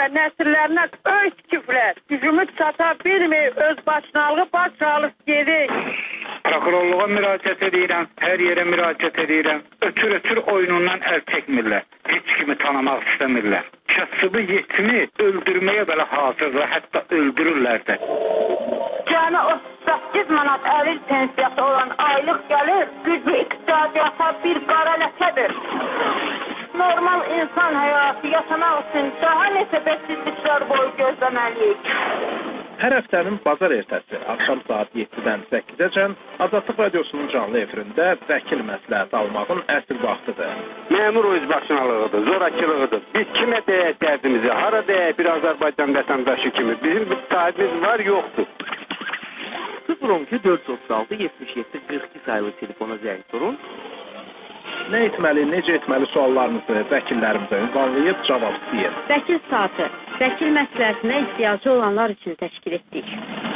və nəsillərinə öz küfrlər gücümüz çata bilmir, öz başınalığı baş alıb gedir. Prokurorluğa müraciət edirəm, hər yerə müraciət edirəm. Ötür oyunundan əl çəkmirlər. Heç kimi tanımaq istəmirlər. Kasıbı yetimi öldürməyə belə hazırlar, hətta öldürürlər də. Cəmi 38 manat əlil pensiyası olan aylıq gəlir, güclü iqtisadiyyata bir qara ləkədir. Normal insan həyatı yaşamaq üçün daha neçə bəsizliklər boyu gözləməliyik. Hər həftənin bazar ertəsi axşam saat 7-dən 8-əcən Azadlıq Radiosunun canlı efirində vəkil məsləhəti almağın əsl vaxtıdır. Məmur özbaşınalığıdır, zorakılığıdır. Biz kimə deyək dərdimizi, hara deyək bir Azərbaycan vətəndaşı kimi? Bizim bir sahibimiz var, yoxdur. 012-436-77-42 sayılı telefona zəng vurun. Nə etməli, necə etməli suallarınızı vəkillərimizə ünvanlayıb cavab istəyin. Vəkil saatı, vəkil məsləhətinə ehtiyacı olanlar üçün təşkil etdik.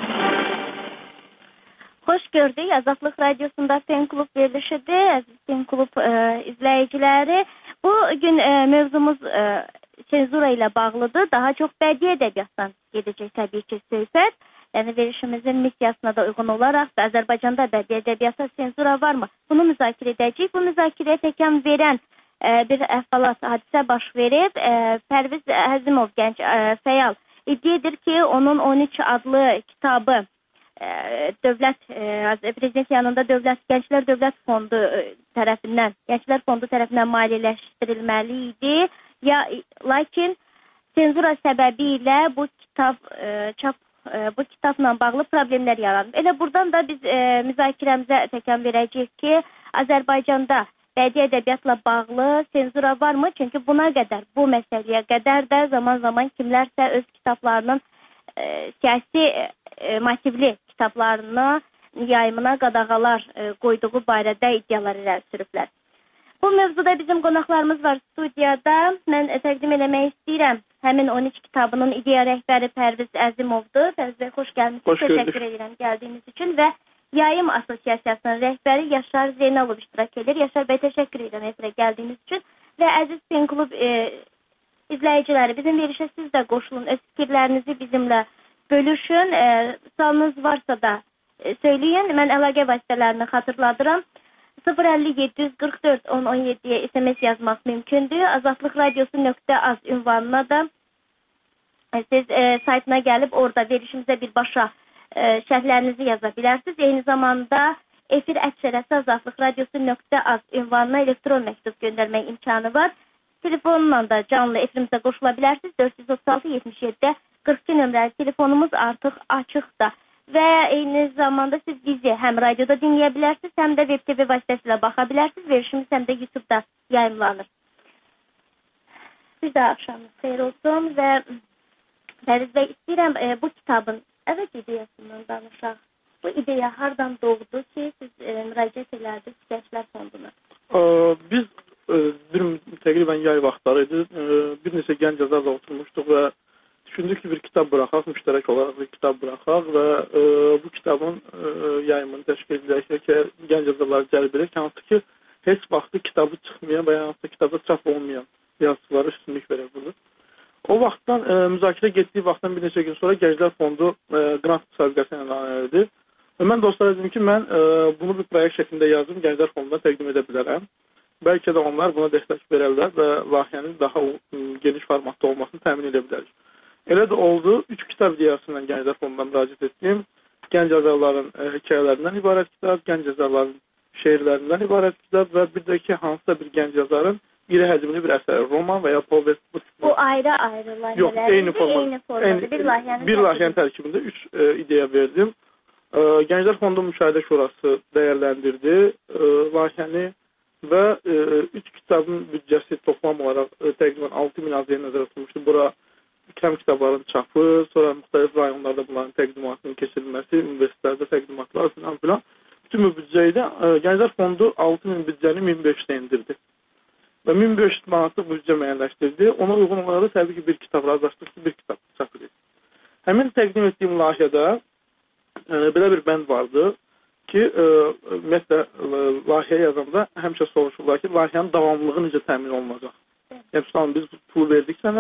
Xoş gördük. Azadlıq Radiosunda Fen Klub verilişidir. Əziz Fen Klub izləyiciləri. Bu gün mövzumuz senzura ilə bağlıdır. Daha çox bədii ədəbiyyatdan gedəcək təbii ki söhbət. Yəni verilişimizin missiyasına da uyğun olaraq Azərbaycanda bədii ədəbiyyata senzura varmı? Bunu müzakirə edəcəyik. Bu müzakirəyə təkan verən bir əhvalat, hadisə baş verib. Pərviz Əzimov gənc fəal iddia edir ki, onun 13 adlı kitabı prezident yanında Gənclər Dövlət Fondu tərəfindən maliyyələşdirilməli idi. Lakin senzura səbəbilə bu kitabla bağlı problemlər yaranıb. Elə buradan da biz müzakirəmizə təkan verəcəyik ki, Azərbaycanda bədii ədəbiyyatla bağlı senzura varmı? Çünki buna qədər, bu məsələyə qədər də zaman-zaman kimlərsə öz kitablarının siyasi motivli kitablarını yayımına qadağalar qoyduğu barədə iddialar irəli sürüblər. Bu mövzuda bizim qonaqlarımız var studiyada. Mən təqdim eləmək istəyirəm. Həmin 13 kitabının ideya rəhbəri Pərviz Əzimovdur. Pərviz bəy, xoş gəlmişsiniz. Təşəkkür edirəm gəldiyiniz üçün və Yayım Asosiasiyasının rəhbəri Yaşar Zeynalov iştirak edir. Yaşar bəy, təşəkkür edirəm efirə gəldiyiniz üçün və əziz Fen Klub izləyiciləri, bizim verilişə siz də qoşulun, öz fikirlərinizi bizimlə bölüşün. Sualınız varsa da söyləyin. Mən əlaqə vasitələrini xatırladıram. 050-744-1017-yə SMS yazmaq mümkündür. Azadlıqradiosu.az ünvanına da siz saytına gəlib orada verilişimizə birbaşa şərhlərinizi yaza bilərsiniz. Eyni zamanda efir@azadlıqradiosu.az ünvanına elektron məktub göndərmək imkanı var. Telefonla da canlı efirimizə qoşula bilərsiniz. 436-77-42 nömrəli telefonumuz artıq açıqdır. Və eyni zamanda siz bizi həm radioda dinləyə bilərsiniz, həm də web TV vasitəsilə baxa bilərsiniz. Verilişimiz həm də YouTube'da yayımlanır. Bir də axşamınız xeyir olsun və Pərviz bəy, istəyirəm bu kitabın əvvəl ideyasından danışaq. Bu ideya hardan doğdu ki, siz müraciət elədiniz Gənclər Fonduna? Biz təqribən yay vaxtları idi. Bir neçə gənc yazarla oturmuşduq və düşündük ki, bir kitab buraxaq, müştərək olaraq bir kitab buraxaq və bu kitabın yayımını təşkil edilək ki, gənc yazarları cəlb edək, hansı ki, heç vaxtı kitabı çıxmayan və hansı kitabda çap olmayan yazıçılara üstünlük verək burada. O vaxtdan, müzakirə getdiyi vaxtdan bir neçə gün sonra Gənclər Fondu qrant müsabiqəsini elan edir. Və mən dostlara dedim ki, mən bunu bir proyekt şəklində yazdım, Gənclər Fonduna təqdim edə bilərəm. Bəlkə də onlar buna dəstək verərlər və layihənin daha geniş formatda olmasını təmin edə bilərik. Elə də oldu, 3 kitab ideyasından Gənclər Fonduna müraciət etdim. Gənc yazarların hekayələrindən ibarət kitab, gənc yazarların şeirlərindən ibarət kitab və bir də ki, hansısa bir gənc yazarın iri həcmli bir əsəri, roman və ya povest. Bu ayrı-ayrı layihələr. Yox, eyni formada. Bir layihənin tərkibində 3 ideya verdim. Gənclər Fondu Müşahidə Şurası dəyərləndirdi layihəni və 3 kitabın büdcəsi toplam olaraq təqribən 6.000 azəyə nəzərdə tutulmuşdu. Bura kəm kitabların çapı, sonra müxtəlif rayonlarda bunların təqdimatının keçirilməsi, universitetlərdə təqdimatlar filan. Bütün bu büdcəyi də Gənclər Fondu 6.000 büdcəni 1.500-ə indirdi. Və 1.500 manatlıq büdcə müəyyənləşdirdi. Ona uyğun olaraq təbii ki, bir kitab razılaşdıq ki, bir kitab çap edildi. Həmin təqdim etdiyim layihədə belə bir bənd vardı ki, ümumiyyətlə, layihə yazanda həmişə soruşurlar ki, layihənin davamlılığı necə təmin olunacaq? Yəni, biz pul verdik sənə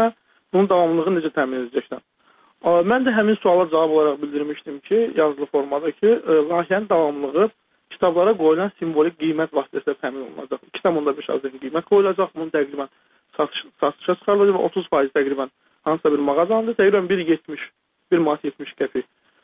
bunun davamlılığını necə təmin edəcəksən? Mən də həmin suala cavab olaraq bildirmişdim ki, yazılı formada ki, layihənin davamlılığı kitablara qoyulan simvolik qiymət vasitəsilə təmin olunacaq. 2,5 azəli qiymət qoyulacaq, bunun təqribən satışa çıxarılacaq və 30% təqribən hansısa bir mağazandır, təqribən 1 manat 70 qəpik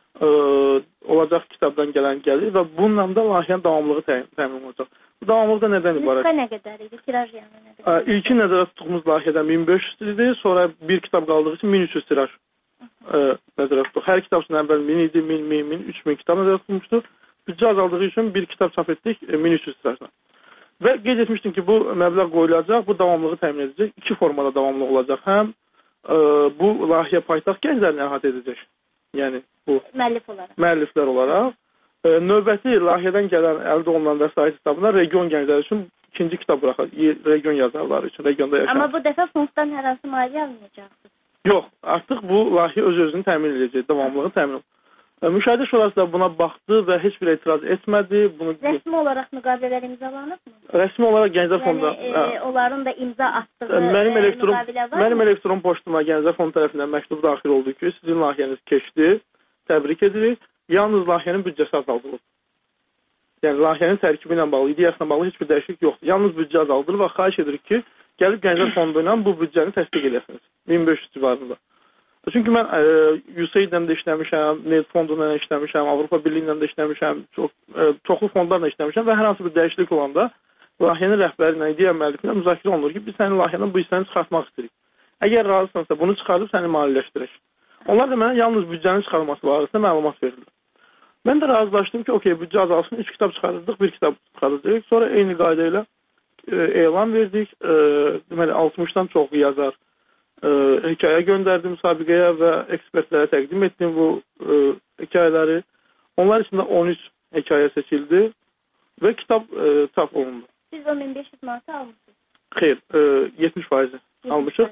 olacaq kitabdan gələn gəlir və bununla da layihənin davamlılığı təmin olunacaq. Bu davamlılıq da nədən ibarət? Nüsxə nə qədər idi? Tiraj yəni nə qədər? İlkin nəzərə tutduğumuz layihədən 1500 idi, sonra bir kitab qaldığı üçün 1300 tiraj nəzərə tutduq. Hər kitab üçün əvvəl 1000 idi, 1000, 3000 kitab nəzərə tutmuşdu. Büdcə azaldığı üçün bir kitab çap etdik 1300 tirajla. Və qeyd etmişdim ki, bu məbləğ qoyulacaq, bu davamlılığı təmin edəcək. İki formada davamlılıq olacaq. Həm bu layihə paytaxt gənclərini əhatə edəcək. Yəni bu müəlliflər olaraq. Növbəti layihədən gələn əldə olunan vəsait hesabına region gəncləri üçün ikinci kitab buraxaq. Region yazarları üçün, regionda yaşayan. Amma bu dəfə fonddan hər hansı maliyyə almayacaqsınız. Yox, artıq bu layihə öz-özünü təmin edəcək, davamlılığını təmin edəcək. Müşahidə şurası da buna baxdı və heç bir etiraz etmədi. Rəsmi olaraq müqavilələr imzalanıb mı? Rəsmi olaraq Gənclər Fondu. Yəni, onların da imza atdığı müqavilə var mı? Mənim elektron poçtuma Gənclər Fondu tərəfindən məktub daxil oldu ki, sizin layihəniz keçdi, təbrik edirik. Yalnız layihənin büdcəsi azaldılıb. Yəni, layihənin tərkibi ilə bağlı, ideyasına bağlı heç bir dəyişiklik yoxdur. Yalnız büdcə azaldılır və xahiş edirik ki, gəlib Gənclər Fondu ilə bu büdcəni təsdiq edəsiniz. 1500 civarında. Çünki mən USAID-lə də işləmişəm, NED fonduyla da işləmişəm, Avropa Birliyi ilə də işləmişəm, çoxlu fondlarla işləmişəm və hər hansı bir dəyişiklik olanda layihənin rəhbəri ilə, ideya müəllifi ilə müzakirə olunur ki, biz sənin layihənin bu hissəni çıxartmaq istəyirik. Əgər razısınızsa bunu çıxarıb səni maliyyələşdirək. Onlar da mənə yalnız büdcənin çıxarılması barəsində məlumat verirlər. Mən də razılaşdım ki, okey, büdcə azalsın, 3 kitab çıxarırdıq, 1 kitab çıxarırdıq. Sonra eyni qayda ilə elan verdik. Deməli, 60-dan çoxu yazar hekayə göndərdim müsabiqəyə və ekspertlərə təqdim etdim bu hekayələri. Onlar içində 13 hekayə seçildi və kitab çap olundu. Siz o 1500 manatı almışsınız? Xeyr, 70% almışıq.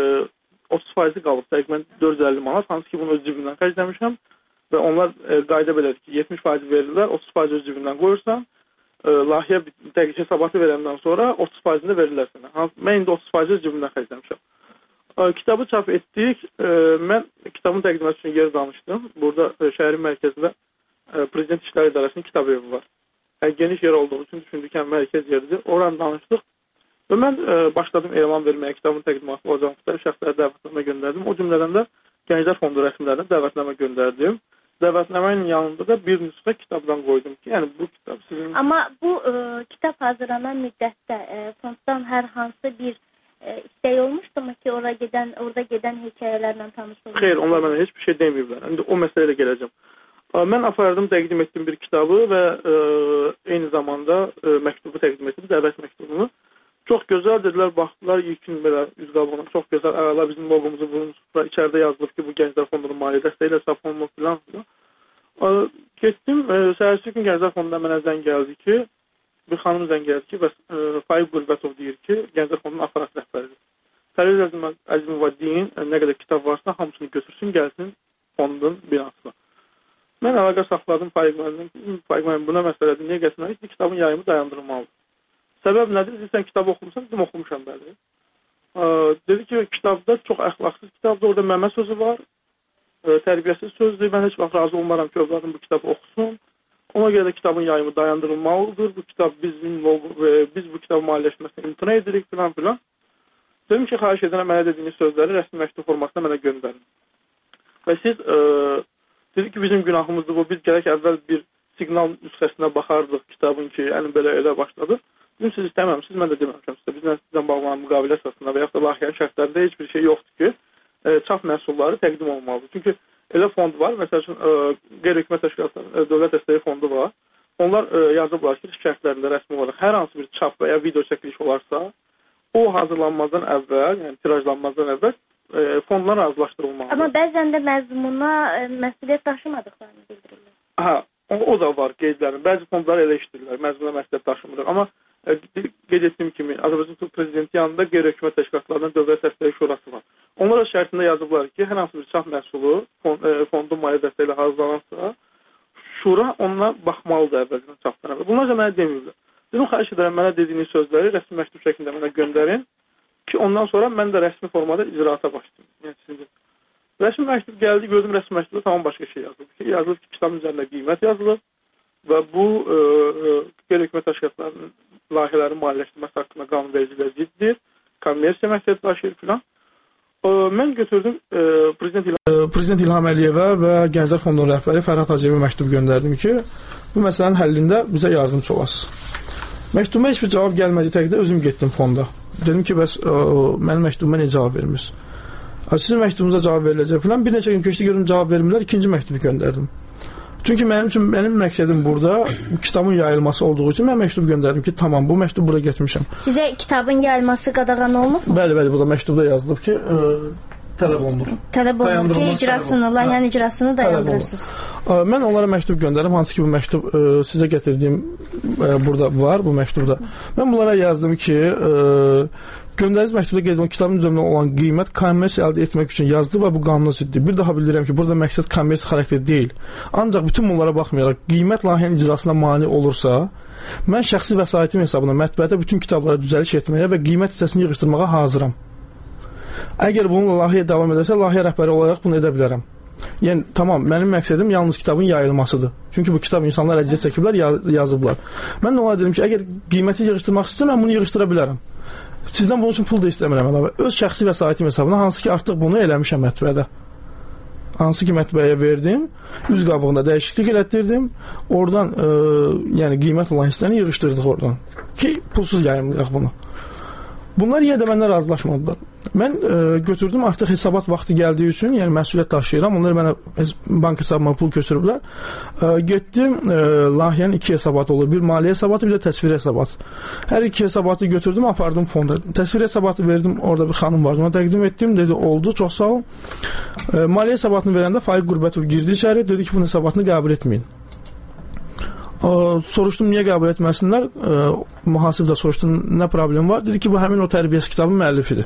30% qalıb, təqribən 450 manat, hansı ki bunu öz cibimdən xərcləmişəm və onlar qayda belədir ki, 70% verirlər, 30% öz cibindən qoyursan, layihə dəqiq hesabatı verəndən sonra 30%-ni verirlər sənə. Mən indi 30% öz cibimdən xərcləmişəm. Kitabı çap etdik. Mən kitabın təqdimatı üçün yer danışdım. Burada şəhərin mərkəzində Prezident İşləri İdarəsinin kitab evi var. Geniş yer olduğu üçün düşündük ki, mərkəz yeridir. Oranı danışdıq. Və mən başladım elan verməyə, kitabın təqdimatı olacaq müxtəlif şəxslərə dəvətnamə göndərdim. O cümlədən də Gənclər Fondu rəsmilərinə dəvətnamə göndərdim. Dəvətnamənin yanında da bir nüsxə kitabdan qoydum ki, yəni bu kitab sizin... Amma bu kitab hazırlanan müddətdə fonddan hər hansı bir istək olmuşdumu ki, orada gedən hekayələrlə tanış olmaq? Xeyr, onlar mənə heç bir şey deməyiblər. İndi o məsələyə gələcəm. Mən apardım, təqdim etdim bir kitabı və eyni zamanda məktubu təqdim etdim, dəvət məktubunu. Çox gözəl dedilər, baxdılar, ilkin belə üz qabığına çox gözəl, əla bizim logomuzu vurmuşlar, içəridə yazılıb ki, bu Gənclər Fondunun maliyyə dəstəyi ilə çap olunur filan. Getdim, səhərsi gün Gənclər Fondundan mənə zəng gəldi ki, bir xanım zəng gəldi ki, Faiq Qürbətov deyir ki, Gənclər Fondunun aparat rəhbəridir. Pərviz Əzimova deyin, nə qədər kitab varsa, hamısını götürsün, gəlsin fondun binasına. Mən əlaqə saxladım Faiq müəllim, buna məsələdir, niyə gəlsinlər? İşte kitabın yayımı dayandırılmalıdır. Səbəb nədir? Sən kitabı oxumuşsan, dedim oxumuşam bəli. Dedi ki, kitabda çox əxlaqsız kitabda, orada məmə sözü var, tərbiyəsiz sözdür, mən heç vaxt razı olmaram ki, övladım bu kitabı oxusun. Ona görə də kitabın yayımı dayandırılmalıdır. Bu kitab biz bu kitabın maliyyələşməsini imtina edirik filan filan. Dedim ki, xahiş edirəm mənə dediyiniz sözləri rəsmi məktub formasında mənə göndərin. Və siz dedi ki, bizim günahımızdır bu. Biz gərək əvvəl bir siqnal nüsxəsinə baxardıq kitabın ki, yəni belə elə başladı. Dedim, siz istəməmişsiniz, mən də deməmişəm sizə. Bizdən sizdən bağlanan müqavilə əsasında və yaxud da layihənin şərtlərində heç bir şey yoxdur ki, çap məhsulları təqdim olmalıdır. Çünki elə fond var, məsəl üçün qeyri-hökumət təşkilatları, dövlət dəstəyi fondu var. Onlar yazıblar ki, şərtlərində rəsmi olaraq hər hansı bir çap və ya video çəkiliş olarsa, o hazırlanmazdan əvvəl, yəni tirajlanmazdan əvvəl fondlar razılaşdırılmalıdır. Amma bəzən də məzmuna məsuliyyət daşımadıqlarını bildirirlər. Hə, o da var qeydlərin. Bəzi fondlar elə işləyirlər, məzmuna məsuliyyət daşımırlar. Amma qeyd etdiyim kimi, Azərbaycan Prezidenti yanında qeyri-hökumət təşkilatlarının dövlət dəstəyi şurası var. Onlar o şərtində yazıblar ki, hər hansı bir çap məhsulu fondun maliyyə dəstəyi ilə hazırlanırsa, şura onunla baxmalıdır əvvəldən çapdan əvvəl. Bunlar da mənə deməyiblər. Dedim, xahiş edirəm, mənə dediyiniz sözləri rəsmi məktub şəklində mənə göndərin ki ondan sonra mən də rəsmi formada icraata başladım. Yəni rəsmi məktub gəldi, gördüm rəsmi məktubda tamam başqa şey yazılıb. Yazılıb ki, kitabın üzərində qiymət yazılıb və bu qeyri-hökumət təşkilatlarının layihələrin maliyyələşdirməsi haqqında qanunvericiliyə ziddir, kommersiya məqsəd daşıyır filan. Mən götürdüm Prezident İlham Əliyevə və Gənclər Fondunun rəhbəri Fərhad Hacıyevə məktub göndərdim ki, bu məsələnin həllində bizə yardımcı olasınız. Məktubuma heç bir cavab gəlmədiyi təqdirdə özüm getdim fonda. Dedim ki, bəs mənim məktubuma necə cavab vermirsiniz? Sizin məktubunuza cavab veriləcək filan. Bir neçə gün keçdi, görüm cavab vermirlər, ikinci məktubu göndərdim. Çünki mənim məqsədim burada kitabın yayılması olduğu üçün mən məktub göndərdim ki, tamam, bu məktub bura getmişəm. Sizə kitabın yayılması qadağan olunub mu? Bəli, burada məktubda yazılıb ki, tələb olunur. Tələb olunur ki, icrasını, layihənin icrasını dayandırırsınız. Mən onlara məktub göndərdim, hansı ki, bu məktub sizə gətirdiyim burada var, bu məktubda. Mən bunlara yazdım ki, göndərici məktubda qeyd olunan kitabın üzərində olan qiymət kommersiya əldə etmək üçün yazdı və bu qanuna ziddir. Bir daha bildirirəm ki, burada məqsəd kommersiya xarakter deyil. Ancaq bütün bunlara baxmayaraq qiymət layihənin icrasına mane olursa, mən şəxsi vəsaitim hesabına mətbəətə bütün kitablara düzəliş etməyə və qiymət hissəsini yığışdırmağa hazıram. Əgər bununla layihə davam edərsə, layihə rəhbəri olaraq bunu edə bilərəm. Yəni, tamam, mənim məqsədim yalnız kitabın yayılmasıdır. Çünki bu kitab insanlar əziyyət çəkiblər, yazıblar. Mən də onlara dedim ki, əgər qiyməti yığışdırmaq istəyirəm, mən bunu yığışdıra bilərəm. Sizdən bunun üçün pul da istəmirəm əlavə. Öz şəxsi vəsaitim hesabına, hansı ki, artıq bunu eləmişəm mətbəədə. Hansı ki, mətbəəyə verdim, üz qabığında dəyişiklik elətdirdim, oradan, yəni qiymət olan hissəni yığışdırdıq oradan. Ki, pulsuz yayımlayaq bunu. Bunlar yenə də məndən razılaşmadılar. Mən götürdüm, artıq hesabat vaxtı gəldiyi üçün, yəni məsuliyyət daşıyıram, onlar mənə bank hesabıma pul köçürüblər. Getdim, layihənin iki hesabatı olur, bir maliyyə hesabatı, bir də təsvir hesabatı. Hər iki hesabatı götürdüm, apardım fonda. Təsvir hesabatı verdim, orada bir xanım vardı, ona təqdim etdim, dedi, oldu, çox sağ ol. Maliyyə hesabatını verəndə Faiq Qurbətov girdi içəri, dedi ki, bunun hesabatını qəbul etməyin. Soruşdum, niyə qəbul etməsinlər? Mühasib də soruşdum, nə problem var? Dedi ki, bu həmin o tərbiyəsi kitabın müəllifidir.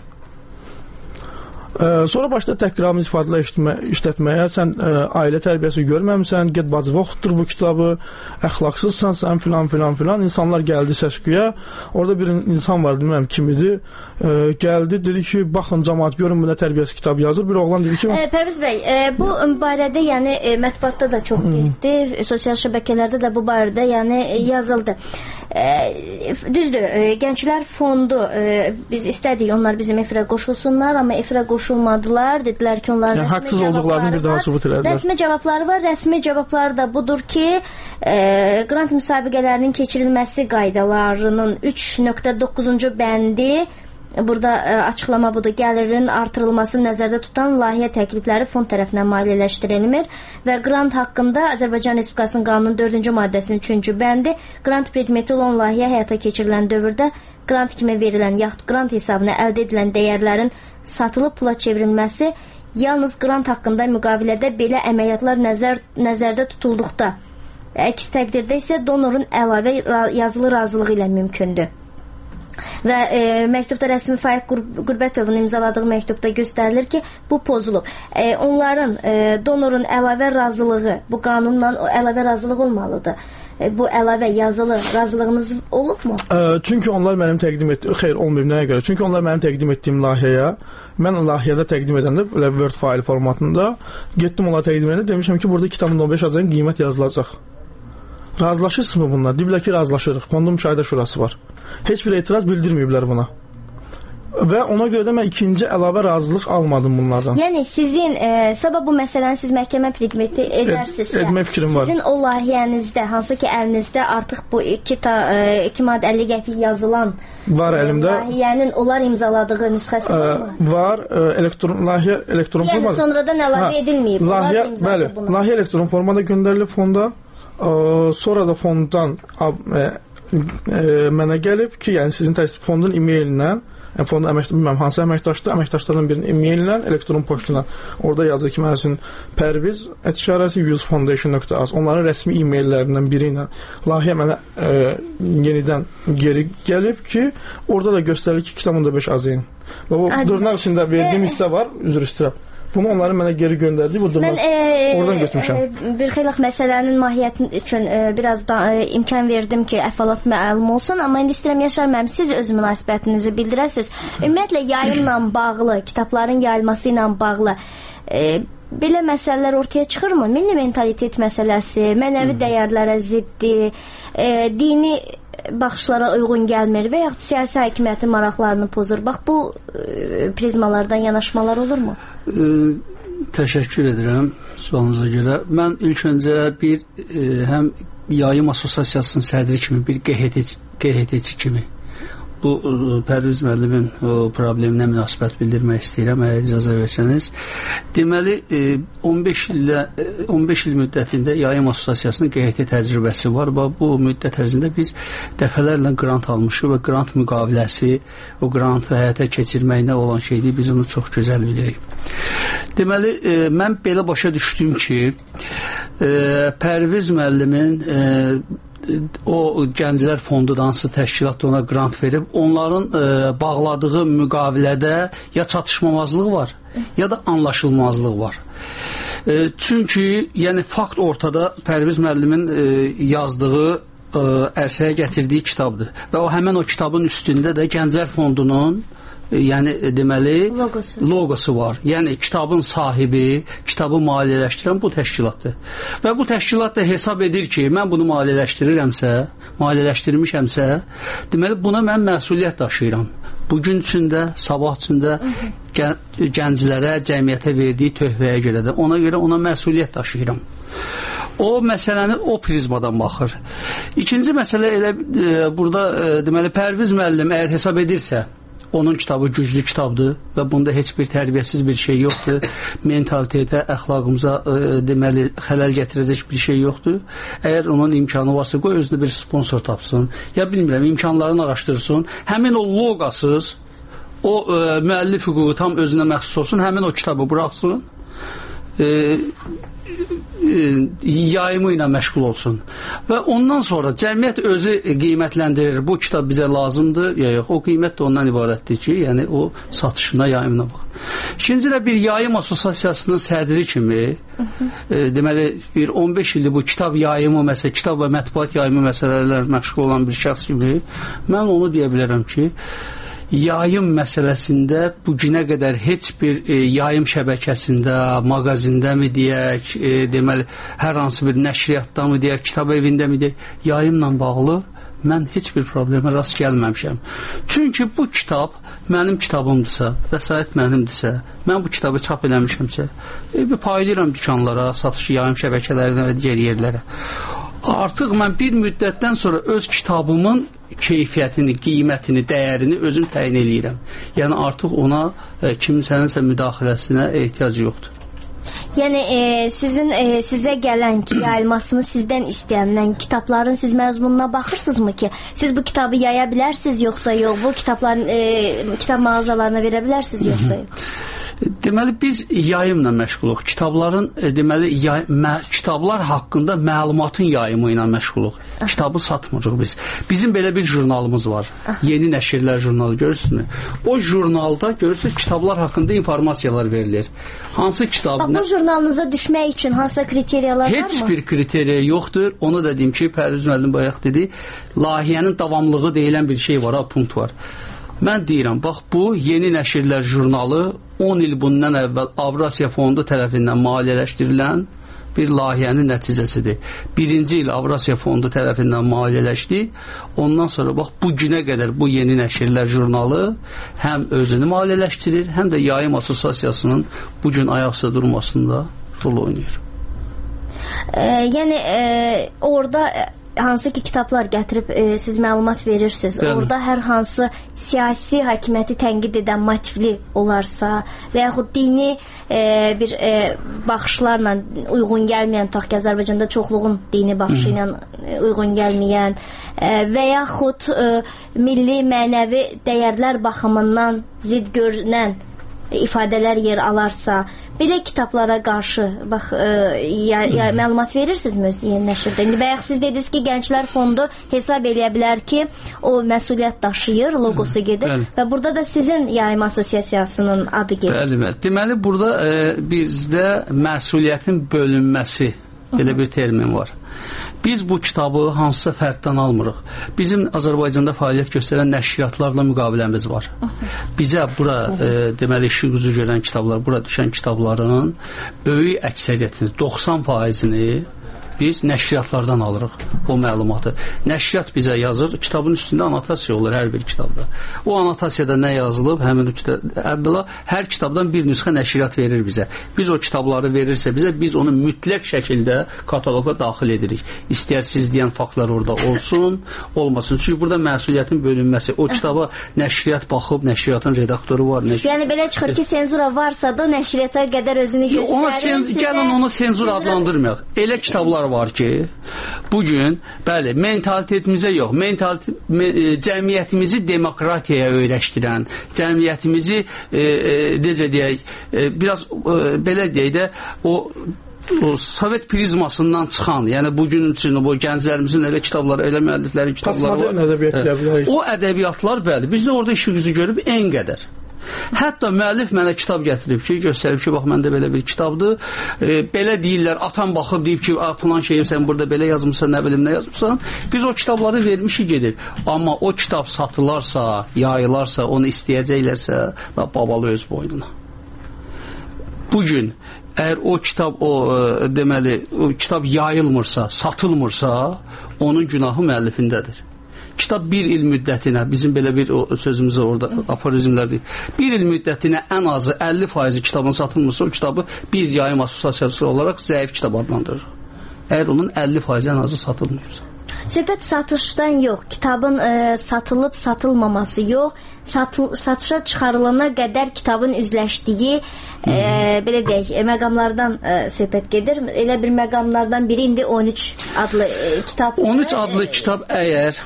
Sonra başladı təhqiramiz ifadələr işlətməyə, sən ailə tərbiyəsi görməmsən, get bacıva oxutdur bu kitabı, əxlaqsızsan sən filan. İnsanlar gəldi səsküyə, orada bir insan var, bilməm kim idi, gəldi, dedi ki, baxın cəmaət, görün bu nə tərbiyəsi kitab yazır. Bir oğlan dedi ki... Pərviz bəy, bu barədə yəni mətbuatda da çox getdi, sosial şəbəkələrdə də bu barədə yəni yazıldı. Düzdür, Gənclər Fondu, biz istədik, onlar bizim efirə qoşulsunlar, amma efirə qoşulmadılar, dedilər ki, onların yəni, haqsız olduqlarını bir daha sübut elədilər. Rəsmi cavabları var, rəsmi cavabları da budur ki, qrant müsabiqələrinin keçirilməsi qaydalarının 3.9-cu bəndi, burada açıqlama budur, gəlirin artırılmasını nəzərdə tutan layihə təklifləri fond tərəfindən maliyyələşdirilmir və qrant haqqında Azərbaycan Respublikasının qanunun 4-cü maddəsinin 3-cü bəndi qrant predmeti olan layihə həyata keçirilən dövrdə qrant kimi verilən yaxud qrant hesabına əldə edilən dəyərlərin satılıb pula çevrilməsi yalnız qrant haqqında müqavilədə belə əməliyyatlar nəzərdə tutulduqda, əks təqdirdə isə donorun əlavə yazılı razılığı ilə mümkündür. Və məktubda rəsmi Faiq Qurbətovun imzaladığı məktubda göstərilir ki, bu pozulub. Onların, donorun əlavə razılığı, bu qanunla əlavə razılıq olmalıdır. Bu əlavə yazılı razılığınız olubmu? Çünki onlar mənim təqdim etdiyim, xeyr, olmayıb, nəyə görə? Çünki onlar mənim təqdim etdiyim layihəyə, mən layihədə təqdim edəndə, Word fayl formatında, getdim onlara təqdim edəndə, demişəm ki, burada 2.15 azayın qiymət yazılacaq. Razılaşırsınız mı bunlar? Deyiblər ki, razılaşırıq. Fondun müşahidə şurası var. Heç bir etiraz bildirməyiblər buna. Və ona görə də mən ikinci əlavə razılıq almadım bunlardan. Yəni sizin sabah bu məsələni siz məhkəmə predmeti edərsinizsə, etmək fikrim var. Sizin o layihənizdə, hansı ki əlinizdə artıq bu 2 maddə 50 qəpik yazılan var əlimdə. Layihənin onlar imzaladığı nüsxəsi varmı? Var, layihə elektron formada. Yəni sonradan əlavə edilməyib. Bəli, layihə elektron formada göndərilib fonda. Sonra da fonddan mənə gəlib ki, yəni sizin fondun e-mailindən, yəni fondun bilməm hansı əməkdaşlarının birinin e-mailindən, elektron poçtuna orada yazır ki, mən üçün Pərviz @usefoundation.az onların rəsmi e-maillərindən biri ilə layihə mənə yenidən geri gəlib ki, orada da göstərilir ki, 2.5 azayın Və o dırnaq içində verdiyim hissə var, üzr istəyirəm. Bunu onların mənə geri göndərdi, bu dırnaq oradan götürmüşəm. Bir xeyli məsələnin mahiyyəti üçün biraz da imkan verdim ki, əhvalat məlum olsun, amma indi istəyirəm Yaşar müəllim, siz öz münasibətinizi bildirəsiniz. Ümumiyyətlə yayımla bağlı, kitabların yayılması ilə bağlı belə məsələlər ortaya çıxırmı? Milli mentalitet məsələsi, mənəvi dəyərlərə ziddir, dini baxışlara uyğun gəlmir və yaxud siyasi hakimiyyətin maraqlarını pozur. Bax, bu prizmalardan yanaşmalar olurmu? Təşəkkür edirəm sualınıza görə. Mən ilk öncə bir həm Yayım Assosiasiyasının sədri kimi, bir QHT-çi kimi bu Pərviz müəllimin probleminə münasibət bildirmək istəyirəm, əgər icazə versəniz. Deməli, 15 il müddətində Yayım Assosiasiyasının QHT təcrübəsi var və bu müddət ərzində biz dəfələrlə qrant almışıq və qrant müqaviləsi, o qrantı həyata keçirməklə olan şeydir, biz onu çox gözəl bilirik. Deməli, mən belə başa düşdüm ki, Pərviz müəllimin o Gənclər Fondu hansı təşkilat ona qrant verib, onların bağladığı müqavilədə ya çatışmamazlıq var, ya da anlaşılmazlıq var. Çünki yəni fakt ortada Pərviz müəllimin yazdığı ərsəyə gətirdiyi kitabdır və o həmin o kitabın üstündə də Gənclər Fondunun yəni deməli logosu var. Yəni kitabın sahibi, kitabı maliyyələşdirən bu təşkilatdır. Və bu təşkilat da hesab edir ki, mən bunu maliyyələşdirmişəmsə, deməli buna mən məsuliyyət daşıyıram. Bugün üçün də, sabah üçün də gənclərə, cəmiyyətə verdiyi töhfəyə görə də. Ona görə ona məsuliyyət daşıyıram. O məsələni o prizmadan baxır. İkinci məsələ elə burada deməli Pərviz müəllim əgər hesab edirsə, onun kitabı güclü kitabdır və bunda heç bir tərbiyəsiz bir şey yoxdur. Mentalitetə, əxlaqımıza deməli xələl gətirəcək bir şey yoxdur. Əgər onun imkanı varsa, qoy özünə bir sponsor tapsın. Ya bilmirəm, imkanlarını araşdırsın. Həmin o loqasız, o müəllif hüququ tam özünə məxsus olsun, həmin o kitabı buraxsın. Yayımı ilə məşğul olsun və ondan sonra cəmiyyət özü qiymətləndirir, bu kitab bizə lazımdır ya yox, o qiymət də ondan ibarətdir ki, yəni o satışına, yayımına bax. İkinci də bir Yayım Assosiasiyasının sədri kimi deməli bir 15 ildir bu kitab yayımı, məsələ kitab və mətbuat yayımı məsələlər məşğul olan bir şəxs kimi mən onu deyə bilərəm ki, yayım məsələsində bu günə qədər heç bir yayım şəbəkəsində, mağazində mi deyək, deməli, hər hansı bir nəşriyyatda mı deyək, kitab evində mi deyək, yayımla bağlı mən heç bir problemə rast gəlməmişəm. Çünki bu kitab mənim kitabımdırsa, vəsait mənimdirsə, mən bu kitabı çap eləmişəmsə, bir paylayıram dükanlara, satış yayım şəbəkələrinə və digər yerlərə. Artıq mən bir müddətdən sonra öz kitabımın keyfiyyətini, qiymətini, dəyərini özüm təyin eləyirəm. Yəni artıq ona kimsəninsə müdaxiləsinə ehtiyac yoxdur. Yəni sizə gələn ki, yayılmasını sizdən istəyənən kitabların siz məzmununa baxırsınızmı ki, siz bu kitabı yaya bilərsiniz yoxsa yox, bu kitabların kitab mağazalarına verə bilərsiniz yoxsa yox? Deməli biz yayımla məşğuluq. Kitabların deməli kitablar haqqında məlumatın yayımı ilə məşğuluq. Kitabı satmırıq biz. Bizim belə bir jurnalımız var. Yeni Nəşrlər jurnalı, görürsünüzmü? O jurnalda görürsünüz kitablar haqqında informasiyalar verilir. Hansı kitab? Bax, bu jurnalınıza düşmək üçün hansı kriteriyalar varmı? Heç bir kriteriya yoxdur. Onu da deyim ki, Pərviz müəllim bayaq dedi, layihənin davamlılığı deyilən bir şey var, punkt var. Mən deyirəm, bax bu Yeni Nəşrlər jurnalı 10 il bundan əvvəl Avrasiya Fondu tərəfindən maliyyələşdirilən bir layihənin nəticəsidir. Birinci il Avrasiya Fondu tərəfindən maliyyələşdi. Ondan sonra bax bu günə qədər bu Yeni Nəşrlər jurnalı həm özünü maliyyələşdirir, həm də Yayım Assosiasiyasının bugün ayaqsa durmasında rol oynayır. Yəni orada hansı ki kitablar gətirib siz məlumat verirsiniz, orada hər hansı siyasi hakimiyyəti tənqid edən motivli olarsa və yaxud dini bir baxışlarla uyğun gəlməyən, tutaq ki, Azərbaycanda çoxluğun dini baxışı ilə uyğun gəlməyən və yaxud milli mənəvi dəyərlər baxımından zidd görünən ifadələr yer alarsa, belə kitablara qarşı bax məlumat verirsinizmi öz yeni nəşrdə? İndi bayaq siz dediniz ki, Gənclər Fondu hesab eləyə bilər ki, o məsuliyyət daşıyır, logosu gedir və burada da sizin Yayım Assosiasiyasının adı gedir. Bəli. Deməli, burada bizdə məsuliyyətin bölünməsi belə bir termin var. Biz bu kitabı hansısa fərddən almırıq. Bizim Azərbaycanda fəaliyyət göstərən nəşriyyatlarla müqaviləmiz var. Bizə bura deməli işi gücü görən kitablar, bura düşən kitabların böyük əksəriyyətini, 90%-ni biz nəşriyyatlardan alırıq o məlumatı. Nəşriyyat bizə yazır, kitabın üstündə anotasiya olur hər bir kitabda. O anotasiyada nə yazılıb, həmin əvvəla hər kitabdan bir nüsxə nəşriyyat verir bizə. Biz o kitabları verirsə bizə, biz onu mütləq şəkildə kataloqa daxil edirik. İstəyər siz deyən faktlar orada olsun, olmasın. Çünki burada məsuliyyətin bölünməsi. O kitaba nəşriyyat baxıb, nəşriyyatın redaktoru var. Yəni belə çıxır ki, senzura varsa da nəşriyyata qədər özünü göstərir. Gəlin onu senzur adlandırmayaq. Elə kitablar var ki, bugün, bəli, mentalitetimizə yox, cəmiyyətimizi demokratiyaya öyrəşdirən, cəmiyyətimizi, necə deyək, biraz belə deyək də, o Sovet prizmasından çıxan, yəni bugün üçün bu gənclərimizin elə kitabları, elə müəlliflərin kitabları var. O ədəbiyyatlar, bəli, biz də orada işi gücü görüb en qədər. Hətta müəllif mənə kitab gətirib ki, göstərib ki, bax, məndə belə bir kitabdır. Belə deyirlər, atan baxıb deyib ki, falan şeyi sən burada belə yazmışsan, nə bilim, nə yazmışsan. Biz o kitabları vermişik gedir. Amma o kitab satılarsa, yayılarsa, onu istəyəcəklərsə, babalı öz boynuna. Bugün, əgər o kitab, deməli, o kitab yayılmırsa, satılmırsa, onun günahı müəllifindədir. Kitab bir il müddətinə, bizim belə bir sözümüzə orada aforizmlər deyil, bir il müddətinə ən azı 50% kitabın satılmırsa, o kitabı biz Yayım Assosiasiyası olaraq zəif kitab adlandırırıq. Əgər onun 50% ən azı satılmıyorsa. Söhbət satışdan yox, kitabın satılıb satılmaması yox, satışa çıxarılana qədər kitabın üzləşdiyi belə deyək, məqamlardan söhbət gedir. Elə bir məqamlardan biri indi 13 adlı kitab. 13 adlı kitab əgər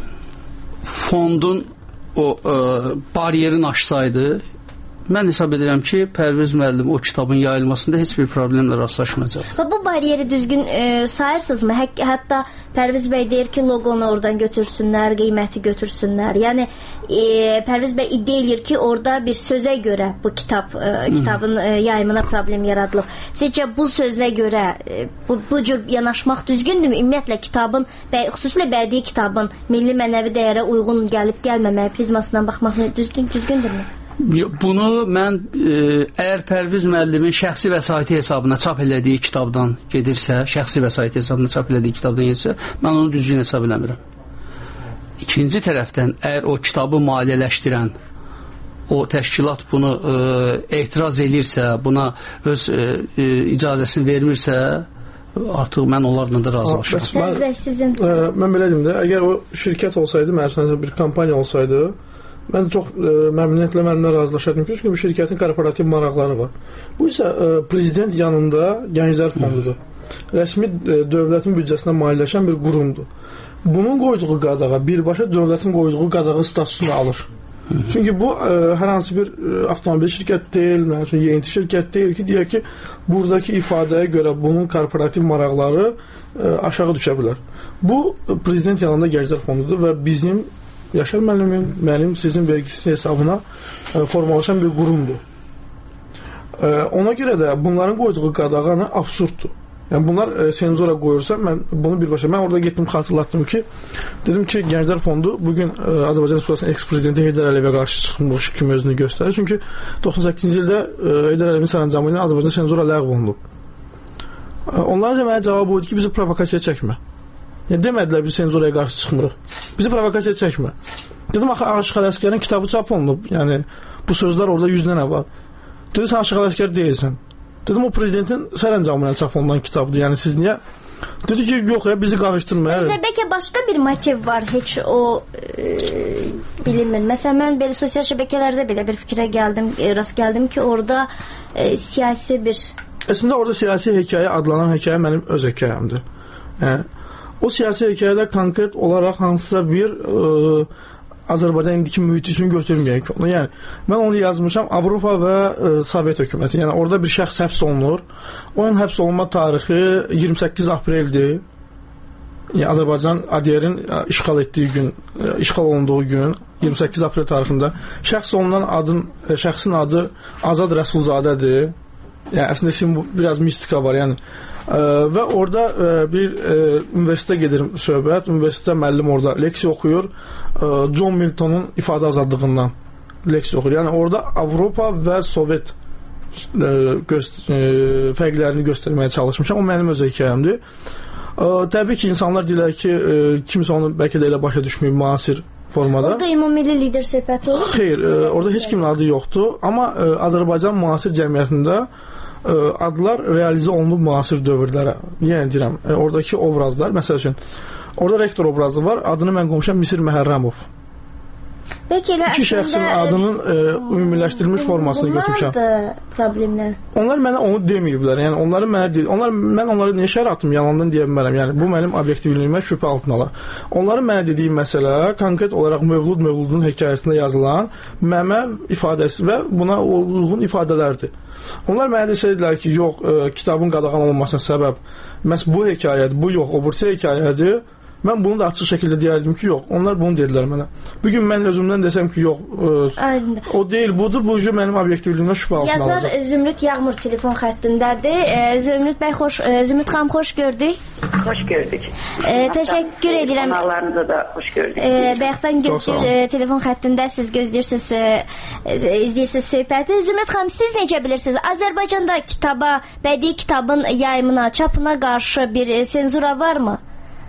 fondun o bariyerini aşsaydı, mən hesab edirəm ki, Pərviz müəllim o kitabın yayılmasında heç bir problemlə rastlaşmayacaq. Bu bariyeri düzgün sayırsınızmı? Hətta Pərviz bəy deyir ki, loqonu oradan götürsünlər, qiyməti götürsünlər. Yəni Pərviz bəy iddia edir ki, orada bir sözə görə bu kitabın yayımına problem yaradılıb. Sizcə bu sözə görə bu cür yanaşmaq düzgündürmü? Ümumiyyətlə kitabın, xüsusilə bədii kitabın milli mənəvi dəyərə uyğun gəlib gəlməməyə prizmasından baxmaq düzgündürmü? Bunu mən əgər Pərviz müəllimin şəxsi vəsaiti hesabına çap elədiyi kitabdan gedirsə, şəxsi vəsaiti hesabına çap elədiyi kitabdan gedirsə, mən onu düzgün hesab eləmirəm. İkinci tərəfdən, əgər o kitabı maliyyələşdirən o təşkilat bunu etiraz edirsə, buna öz icazəsini vermirsə, artıq mən onlarla da razılaşıram. Mən belə deyim də, əgər o şirkət olsaydı, məsələn bir kampaniya olsaydı, mən çox məmnuniyyətlə mənimlə razılaşardım ki, çünki bu şirkətin korporativ maraqları var. Bu isə prezident yanında Gənclər Fondudur. Rəsmi dövlətin büdcəsindən maliyyələşən bir qurumdur. Bunun qoyduğu qadağa birbaşa dövlətin qoyduğu qadağı statusunu alır. Çünki bu hər hansı bir avtomobil şirkət deyil, məsələn, yeni şirkət deyil ki, deyək ki, buradakı ifadəyə görə bunun korporativ maraqları aşağı düşə bilər. Bu prezident yanında Gənclər Fondudur və bizim Yaşar müəllimin, mənim sizin vergisi hesabına formalaşan bir qurumdur. Ona görə də bunların qoyduğu qadağanı absurddur. Yəni bunlar senzura qoyursa, mən bunu birbaşa, mən orada getdim, xatırlatdım ki, dedim ki, Gənclər Fondu bugün Azərbaycan Respublikasının eks-prezidenti Heydər Əliyevə qarşı çıxmış kimi özünü göstərir. Çünki 98-ci ildə Heydər Əliyevin sərəncamı ilə Azərbaycan senzura ləğv olunub. Onların mənə cavabı oydu ki, bizi provokasiya çəkmə. Yəni, demədilər biz senzuraya qarşı çıxmırıq. Bizi provokasiya çəkmə. Dedim, axı Aşıq Ələsgərin kitabı çap olunub. Yəni, bu sözlər orada 100 dənə var. Dedim, sən Aşıq Ələsgər deyilsən. Dedim, o prezidentin sərəncamına çap olunan kitabdır. Yəni, siz niyə? Dedi ki, yox ya, bizi qarışdırmayın. Bəlkə başqa bir motiv var, heç o bilinmir. Məsələn, mən belə sosial şəbəkələrdə belə bir fikrə rast gəldim ki, orada siyasi bir... Əslində, orada siyasi hekayə adlanan hekayə mənim öz hekayəmdir. Yəni, o siyasi hekayədə konkret olaraq hansısa bir Azərbaycan indiki mühiti üçün götürməyək onu. Yəni mən onu yazmışam Avropa və Sovet hökuməti. Yəni orada bir şəxs həbs olunur. Onun həbs olunma tarixi 28 apreldir. Yəni Azərbaycan ADR-in işğal etdiyi gün, işğal olunduğu gün 28 aprel tarixində şəxs olunan şəxsin adı Azad Rəsulzadədir. Yəni əslində biraz mistika var. Yəni və orada bir universitetə gedir söhbət. Universitetdə müəllim orada leksiya oxuyur. John Milton'un ifadə azadlığından leksiya oxuyur. Yəni orada Avropa və Sovet fərqlərini göstərməyə çalışmışam. O mənim öz hekayəmdir. Təbii ki, insanlar deyirlər ki, kimsə onu bəlkə də elə başa düşməyib müasir formada. Orada ümumilli lider söhbəti olur? Xeyr, orada heç kimin adı yoxdur. Amma Azərbaycan müasir cəmiyyətində adlar realizə olunub müasir dövrlərə. Yəni deyirəm, oradakı obrazlar, məsəl üçün, orada rektor obrazı var, adını mən qoymuşam Misir Məhərrəmov. İki şəxsin adının ümumiləşdirilmiş formasını götürmüşəm. Bunlardır problemlər. Onlar mənə onu deməyiblər. Yəni mən onlara niyə şərh atım, yalandan deyə bilmərəm. Yəni bu mənim obyektivliyimə şübhə altına alır. Onların mənə dediyi məsələ konkret olaraq Mövludun hekayəsində yazılan məmə ifadəsi və buna uyğun ifadələrdir. Onlar mənə desəydilər ki, yox, kitabın qadağan olunmasına səbəb məhz bu hekayədir, bu yox, o birisi hekayədir. Mən bunu da açıq şəkildə deyərdim ki, yox, onlar bunu dedilər mənə. Bugün mən özümdən desəm ki, yox, o deyil, budur, bu cür mənim obyektivliyimə şübhə altına alacaq. Yazar Zümrüd Yağmur telefon xəttindədir. Zümrüd bəy, Zümrüd xanım, xoş gördük. Xoş gördük. Təşəkkür edirəm. Kanallarınıza da xoş gördük. Bayaqdan telefon xəttində siz gözləyirsiniz, izləyirsiniz söhbəti. Zümrüd xanım, siz necə bilirsiniz? Azərbaycanda kitaba, bədii kitabın yayımına, çapına qarşı bir senzura varmı?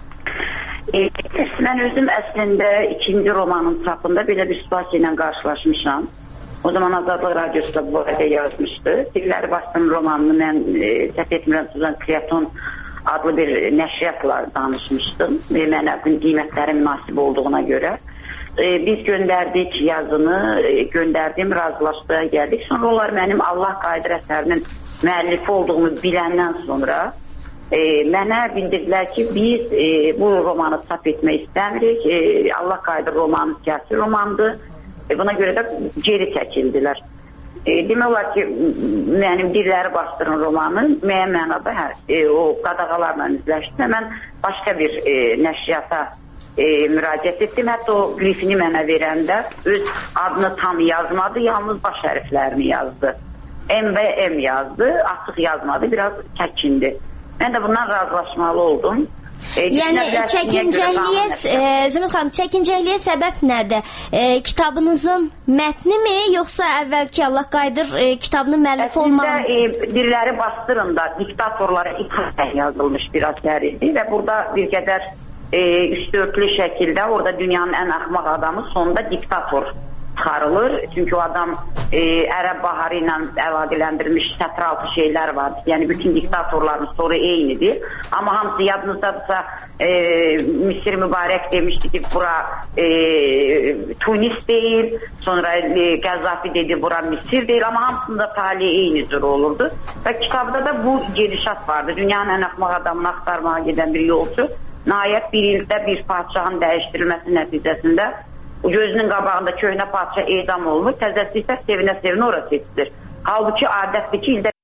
Mən özüm əslində ikinci romanın çapında belə bir situasiya ilə qarşılaşmışam. O zaman Azadlıq Radiosu da bu barədə yazmışdı. Dilləri bastım romanını mən səhv etmirəm Suzan Kreaton adlı bir nəşriyyatla danışmışdım. Mənə qiymətləri münasib olduğuna görə. Biz göndərdik yazını, göndərdim, razılaşdığa gəldik. Sonra onlar mənim Allah Qayıdır əsərinin müəllifi olduğumu biləndən sonra mənə bildirdilər ki, biz bu romanı çap etmək istəmirik. Allah Qayıdır romanı siyasi romandır. Buna görə də geri çəkildilər. Demək olar ki, mənim Dilləri Bastırın romanı müəyyən mənada o qadağalarla üzləşdi. Mən başqa bir nəşriyyata müraciət etdim. Hətta o qrifini mənə verəndə öz adını tam yazmadı, yalnız baş hərflərini yazdı. M və M yazdı, açıq yazmadı, biraz çəkindi. Mən də bundan razılaşmalı oldum. Yəni çəkincəkliyə, Zümrüd xanım, çəkincəkliyə səbəb nədir? Kitabınızın mətni mi, yoxsa əvvəlki Allah Qayıdır kitabının müəllifi olmağınız? Dilləri Bastırın da diktatorlara itaətən yazılmış bir əsər idi və burada bir qədər üstörtlü şəkildə orada dünyanın ən axmaq adamı sonunda diktator çıxarılır. Çünki o adam Ərəb baharı ilə əlaqələndirilmiş sətraltı şeylər var. Yəni bütün diktatorların soru eynidir. Amma hamısı yadınızdadırsa Misir Mübarək demişdi ki, bura Tunis deyil. Sonra Qəzzafi dedi bura Misir deyil. Amma hamısında talihi eyni cür olurdu. Və kitabda da bu gedişat vardı. Dünyanın ən axmaq adamını axtarmağa gedən bir yolcu nəhayət bir ildə bir padşahın dəyişdirilməsi nəticəsində gözünün qabağında köhnə padşah edam olunur, təzəsi isə sevinə-sevinə ora seçilir. Halbuki adətdir ki, ildə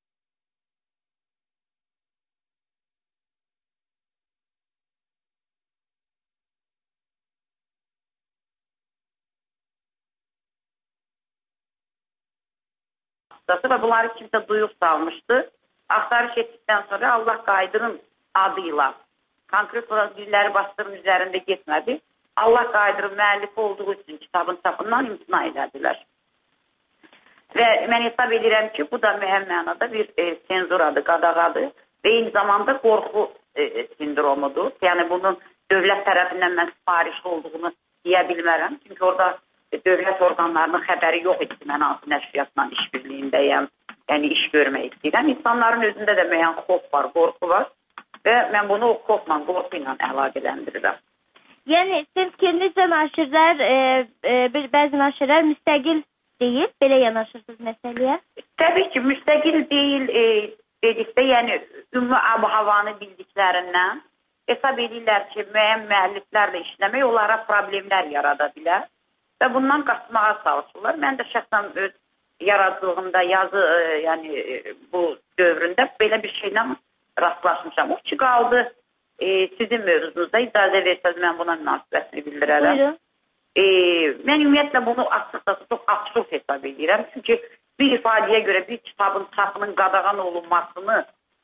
və bunları kimsə duyuq salmışdı. Axtarış etdikdən sonra Allah Qaydırın adıyla konkret olarak Dilləri Bastırın üzərində getmədi. Allah Qaydırın müəllifi olduğu üçün kitabın çapından imtina edədilər. Və mən hesab edirəm ki, bu da mühəm mənada bir senzuradır, qadağadır və eyni zamanda qorxu sindromudur. Yəni bunun dövlət tərəfindən mən sifarişli olduğunu deyə bilmərəm. Çünki orada dövlət orqanlarının xəbəri yox idi ki, mən hansı nəşriyyatla işbirliyindəyəm, yəni iş görmək istəyirəm. İnsanların özündə də müəyyən xof var, qorxu var və mən bunu o xofla, qorxu ilə əlaqələndirirəm. Yəni, siz fikrinizcə naşirlər, bəzi naşirlər müstəqil deyil, belə yanaşırsınız məsələyə? Təbii ki, müstəqil deyil dedikdə, yəni ümumi ab-havanı bildiklərindən hesab edirlər ki, müəyyən müəlliflərlə işləmək onlara problemlər yarada bilər və bundan qaçmağa çalışırlar. Mən də şəxsən öz yaradıcılığımda, yazı, yəni bu dövründə belə bir şeylə rastlaşmışam. O ki, qaldı sizin mövzunuzda icazə versəz mən buna münasibətini bildirərəm. Buyurun. Mən ümumiyyətlə bunu açıqdası çox absurd hesab edirəm. Çünki bir ifadəyə görə bir kitabın çapının qadağan olunmasını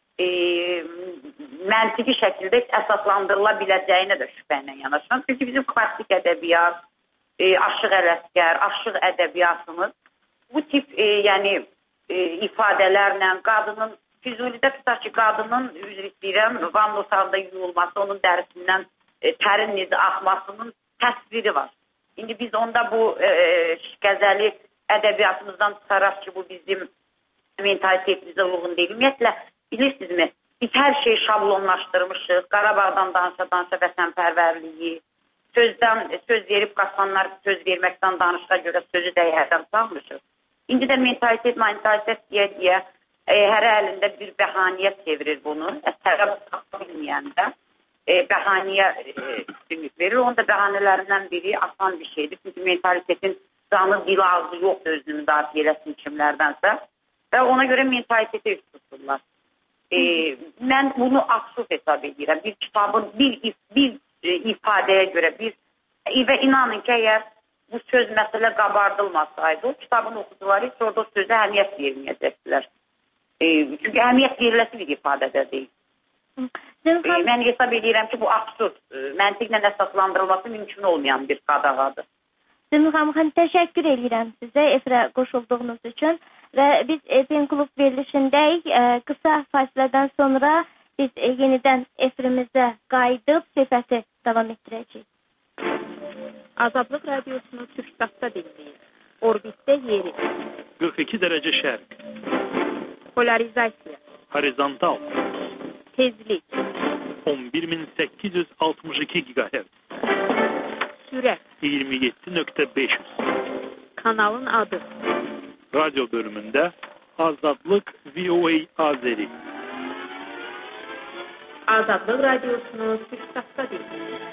məntiqi şəkildə əsaslandırıla biləcəyinə də şübhəylə yanaşıram. Çünki bizim klassik ədəbiyyat, Aşıq Ələsgər, Aşıq ədəbiyyatımız bu tip ifadələrlə qadının, Füzulidə tutaq ki, qadının, üzr istəyirəm, van otağında yuyulması, onun dərisindən tərin necə axmasının təsviri var. İndi biz onda bu qəzəli ədəbiyyatımızdan tutaraq ki, bu bizim mentalitetimizə uyğun deyil. Ümumiyyətlə, bilirsinizmi, biz hər şeyi şablonlaşdırmışıq. Qarabağdan danışa vətənpərvərliyi, söz verib qaçanlar söz verməkdən danışığa görə sözü dəyərdən salmışıq. İndi də mentalitet deyə hər əlində bir bəhanəyə çevirir bunu. Tərəf bilməyəndə bəhanəyə üstünlük verir. Onun da bəhanələrindən biri asan bir şeydir. Çünki mentalitetin canı, dili, ağzı yoxdur özünü müdafiə eləsin kimlərdənsə. Və ona görə mentaliteti üst tuturlar. Mən bunu absurd hesab edirəm. Bir kitabın bir ifadəyə görə və inanın ki, əgər bu söz məsələ qabardılmasaydı, o kitabın oxucuları heç orada o sözə əhəmiyyət verməyəcəkdilər. Çünki əhəmiyyət veriləsi bir ifadədə deyil. Mən hesab edirəm ki, bu absurd, məntiqlə əsaslandırılması mümkün olmayan bir qadağadır. Zümrüt xanım, təşəkkür edirəm sizə efirə qoşulduğunuz üçün və biz Pen Klub verilişindəyik. Qısa fasilədən sonra biz yenidən efirimizə qayıdıb söhbəti davam etdirəcəyik. Azadlıq Radiosunu Türkstatda dinləyin. Orbitdə yeri. 42 dərəcə şərq. Polarizasiya. Horizontal. Tezlik. 11862 GHz. Sürət. 27.500. Kanalın adı. Radyo bölümündə Azadlıq VOA Azeri. Azadlıq Radiosunu Türkstatda dinləyin.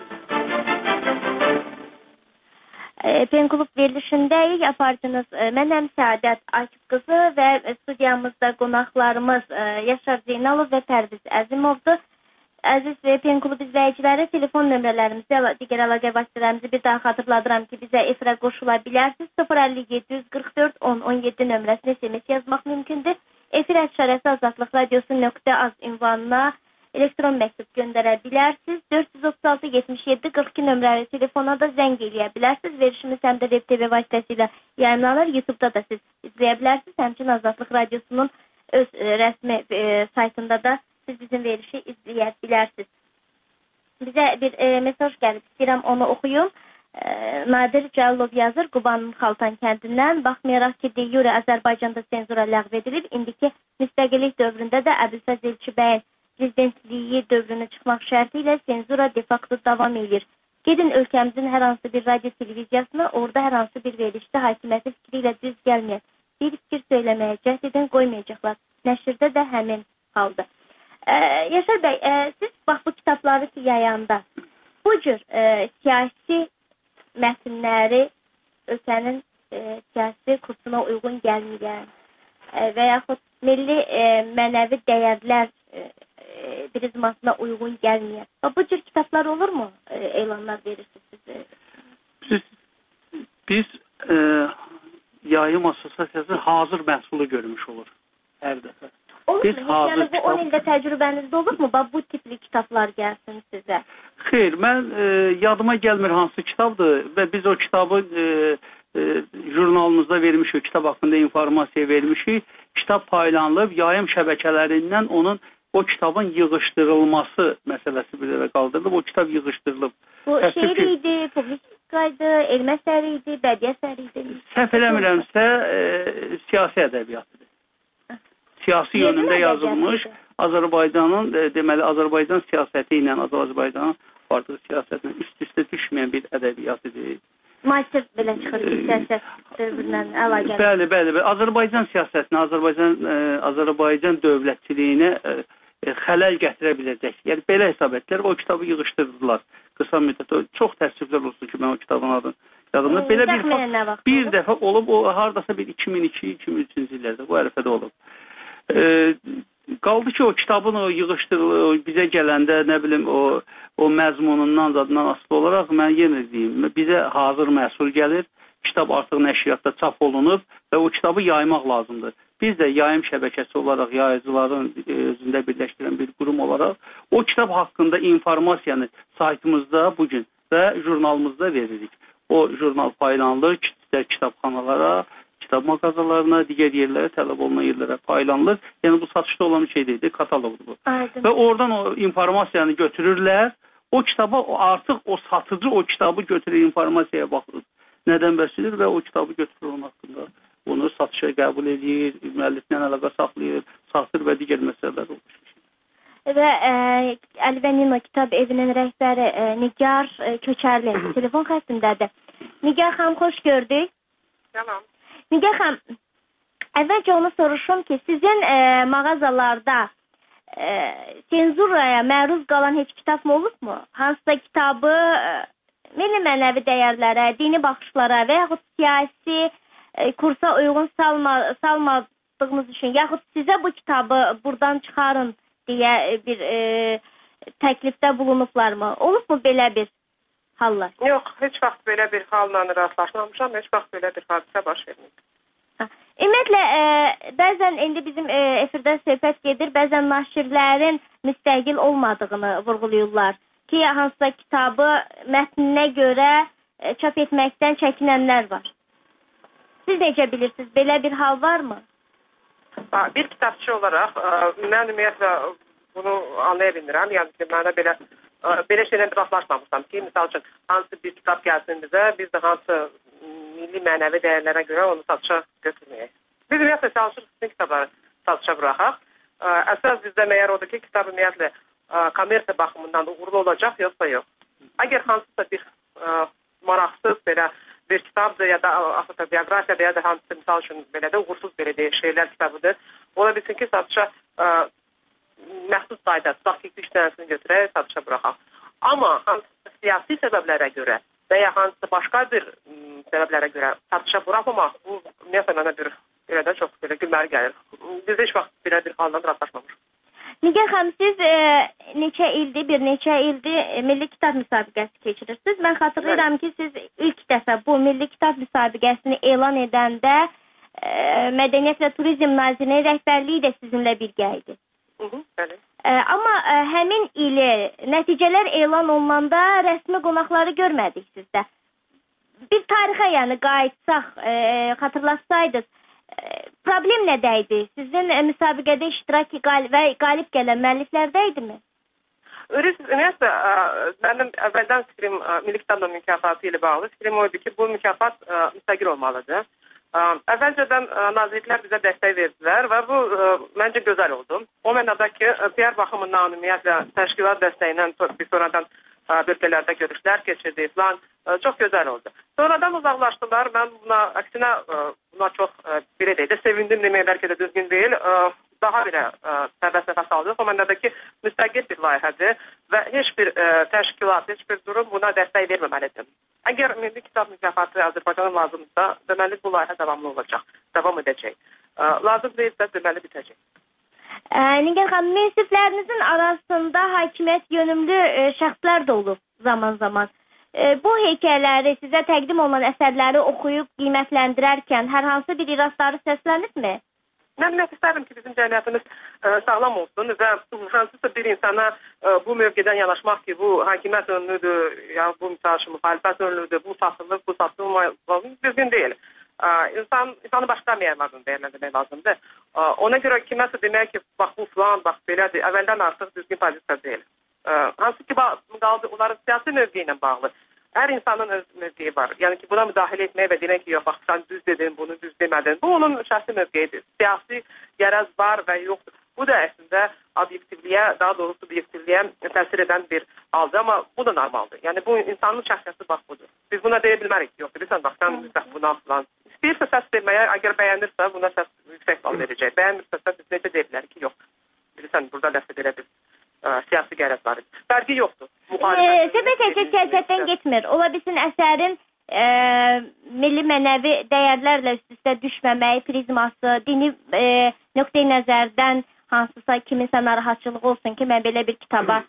Pen Klub verilişindəyik. Aparıcınız mənəm Səadət Akif qızı və studiyamızda qonaqlarımız Yaşar Zeynalov və Pərviz Əzimovdur. Əziz Pen Klub izləyiciləri, telefon nömrələrimizi, digər əlaqə vasitələrimizi bir daha xatırladıram ki, bizə efirə qoşula bilərsiniz. 057 10 17 nömrəsini SMS yazmaq mümkündür. Efir əşarəsi azadlıqradiosu.az ünvanına elektron məktub göndərə bilərsiniz. 436 77 42 nömrəli telefona da zəng eləyə bilərsiniz. Verişimiz həm də Web TV vasitəsilə yayımlanır. YouTube-da da siz izləyə bilərsiniz. Həmçinin Azadlıq Radiosunun öz rəsmi saytında da siz bizim verişi izləyə bilərsiniz. Bizə bir mesaj gəlib, istəyirəm onu oxuyum. Nadir Cəllov yazır Qubanın Xaltan kəndindən. Baxmayaraq ki, de yure Azərbaycanda senzura ləğv edilib, indiki müstəqillik dövründə də Əbülfəz Elçibəyin prezidentliyi dövrünə çıxmaq şərti ilə senzura de facto davam edir. Gedin ölkəmizin hər hansı bir radio televiziyasına, orada hər hansı bir verilişdə hakimiyyəti fikri ilə düz gəlməyən bir fikir söyləməyə cəhd edən qoymayacaqlar. Nəşirdə də həmin halda. Yaşar bəy, siz bax bu kitabları ki yayanda bu cür siyasi mətnləri ölkənin siyasi kursuna uyğun gəlməyən və yaxud milli mənəvi dəyərlər prizmasına uyğun gəlməyən. Bu cür kitablar olurmu? Elanlar verirsiniz. Biz Yayım Asosiasiyası hazır məhsulu görmüş olur hər dəfə. Olur mu? Yəni bu 10 ildə təcrübənizdə olurmu? Bu tipli kitablar gəlsin sizə? Xeyr, mən yadıma gəlmir hansı kitabdır və biz o kitabı jurnalımızda vermişik, kitab haqqında informasiya vermişik. Kitab paylanılıb, yayım şəbəkələrindən onun o kitabın yığışdırılması məsələsi bir də qaldırılıb. O kitab yığışdırılıb. Bu şeir idi, publistikaydı, elm əsəri idi, bədii əsəri idi. Səhv eləmirəmsə siyasi ədəbiyyatıdır. Siyasi yönündə yazılmış Azərbaycanın, deməli Azərbaycan siyasəti ilə Azərbaycanın vardığı siyasətlə üst-üstə düşməyən bir ədəbiyyatıdır. Müasir belə çıxır siyasət dövründən əlaqəli. Bəli. Azərbaycan siyasətinə, Azərbaycan dövlətçiliyinə xələl gətirə biləcək. Yəni belə hesab etdilər, o kitabı yığışdırdılar qısa müddət. Çox təəssüflər olsun ki, mən o kitabın adını yadımda. Belə bir dəfə olub, o hardasa bir 2002-2003-cü illərdə bu ərəfədə olub. Qaldı ki, o kitabın o yığışdırılır, bizə gələndə, nə bilim, o məzmunundan, zadından asılı olaraq, mən yenə deyim, bizə hazır məhsul gəlir, kitab artıq nəşriyyatda çap olunub və o kitabı yaymaq lazımdır. Biz də yayım şəbəkəsi olaraq, yayıcıların özündə birləşdirən bir qurum olaraq o kitab haqqında informasiyanı saytımızda bugün və jurnalımızda veririk. O jurnal paylanılır, kitabxanalara, kitab mağazalarına, digər yerlərə, tələb olunan yerlərə paylanılır. Yəni bu satışda olan bir şey deyildir, kataloqdur bu. Aydın. Və oradan o informasiyanı götürürlər. O kitabı artıq o satıcı o kitabı götürür, informasiyaya baxır. Nədən bəsilir və o kitabı götürür onun haqqında. Onu satışa qəbul edir, müəlliflə əlaqə saxlayır, satır və digər məsələlər olur. Və Əli və Nino kitab evinin rəhbəri Nigar Köçərli telefon xəttindədir. Nigar xanım, xoş gördük. Tamam. Nigar xanım, əvvəlcə onu soruşum ki, sizin mağazalarda senzuraya məruz qalan heç kitab mı olub mu? Hansısa kitabı milli mənəvi dəyərlərə, dini baxışlara və yaxud siyasi kursa uyğun salmadığınız üçün, yaxud sizə bu kitabı buradan çıxarın deyə bir təklifdə bulunublar mı? Olub mu belə bir hallar? Yox, heç vaxt belə bir halla rastlaşmamışam, heç vaxt belə bir hadisə baş verməyib. Ümumiyyətlə, bəzən indi bizim efirdə söhbət gedir, bəzən naşirlərin müstəqil olmadığını vurğuluyurlar ki, hansısa kitabı mətninə görə çap etməkdən çəkinənlər var. Siz necə bilirsiniz, belə bir hal varmı? Bir kitabçı olaraq, mən ümumiyyətlə bunu anlaya bilmirəm. Yəni ki, mənə belə şeylə rastlaşmamışam ki, misal üçün, hansı bir kitab gəlsin bizə, biz də hansı milli mənəvi dəyərlərə görə onu satışa götürməyək. Biz ümumiyyətlə çalışırıq sizin kitabları satışa buraxaq. Əsas bizdə məyər odur ki, kitab ümumiyyətlə kommersiya baxımından uğurlu olacaq, yoxsa yox. Əgər hansısa bir maraqsız belə bir kitabdır ya da avtobiografiya ya da hansısa misal üçün belə də uğursuz belə deyək şeylər kitabıdır. Ola bilsin ki, satışa məxsus sayda daqiqli işlənəsini götürək, satışa buraxaq. Amma hansısa siyasi səbəblərə görə və ya hansısa başqa bir səbəblərə görə satışa buraxmamaq, bu ümumiyyətlə mənə belə də çox gülməli gəlir. Biz heç vaxt belə bir haldan rastlaşmamışıq. Nigar xanım, siz bir neçə ildir Milli Kitab müsabiqəsi keçirirsiniz. Mən xatırlayıram ki, siz ilk dəfə bu Milli Kitab müsabiqəsini elan edəndə Mədəniyyət və Turizm Nazirinin rəhbərliyi də sizinlə birgə idi. Bəli. Amma həmin ili nəticələr elan olunanda rəsmi qonaqları görmədik sizdə. Bir tarixə yəni qayıtsaq, xatırlatsaydınız, problem nədəydi? Sizin müsabiqədə iştirak və qalib gələn müəlliflərdə idimi? Ümumiyyətlə, mənim əvvəldən fikrim Milli Kitabla mükafatı ilə bağlı fikrim oydu ki, bu mükafat müstəqil olmalıdır. Əvvəlcədən nazirliklər bizə dəstək verdilər və bu məncə gözəl oldu. O mənada ki, PR baxımından ümumiyyətlə təşkilat dəstəyindən bir sonradan bölgələrdə görüşlər keçirdi falan, çox gözəl oldu. Sonradan uzaqlaşdılar, mən əksinə buna çox belə deyil, sevindim deməyə bəlkə də düzgün deyil, daha belə sərbəst nəfəs aldıq. O mənada ki, müstəqil bir layihədir və heç bir təşkilat, heç bir durum buna dəstək verməməlidir. Əgər Milli Kitab mükafatı Azərbaycanın lazımdırsa, deməli bu layihə davamlı olacaq, davam edəcək. Lazım deyilsə, deməli bitəcək. Nigar xanım, müəlliflərinizin arasında hakimiyyət yönümlü şəxslər də olub zaman-zaman. Bu hekayələri, sizə təqdim olunan əsərləri oxuyub qiymətləndirərkən hər hansı bir irasları səslənibmi? Mən istərdim ki, bizim cəmiyyətimiz sağlam olsun və hansısa bir insana bu mövqedən yanaşmaq ki, bu hakimiyyət önlüdür, ya bu müxalifət önlüdür, bu satılmaz, düzgün deyil. İnsanı başqa meyarlardan dəyərləndirmək lazımdır. Ona görə kiməsə demək ki, bax bu falan, bax belədir, əvvəldən artıq düzgün pozisiya deyil. Hansı ki, qaldı onların siyasi mövqeyi ilə bağlı. Hər insanın öz mövqeyi var. Yəni ki, buna müdaxilə etmək və demək ki, yox, bax, sən düz dedin, bunu düz demədin. Bu, onun şəxsi mövqeyidir. Siyasi qərəz var və yoxdur. Bu da əslində obyektivliyə, daha doğrusu obyektivliyə təsir edən bir haldır, amma bu da normaldır. Yəni, bu insanın şəxsiyyəti bax budur. Biz buna deyə bilmərik ki, yox, bilirsən, bax, sən buna falan. İstəyirsə səs verməyə, əgər bəyənirsə, buna səs yüksək bal verəcək. Bəyənmirsə, səs necə deyə bilər ki, yox. bilirsən, burada nəsə belə bir siyasi qərəz var. Fərqi yoxdur. Söhbət siyasətdən getmir. Ola bilsin əsərin milli mənəvi dəyərlərlə üst-üstə düşməməyi prizması, dini nöqteyi nəzərdən hansısa kiminsə narahatçılığı olsun ki, mən belə bir kitaba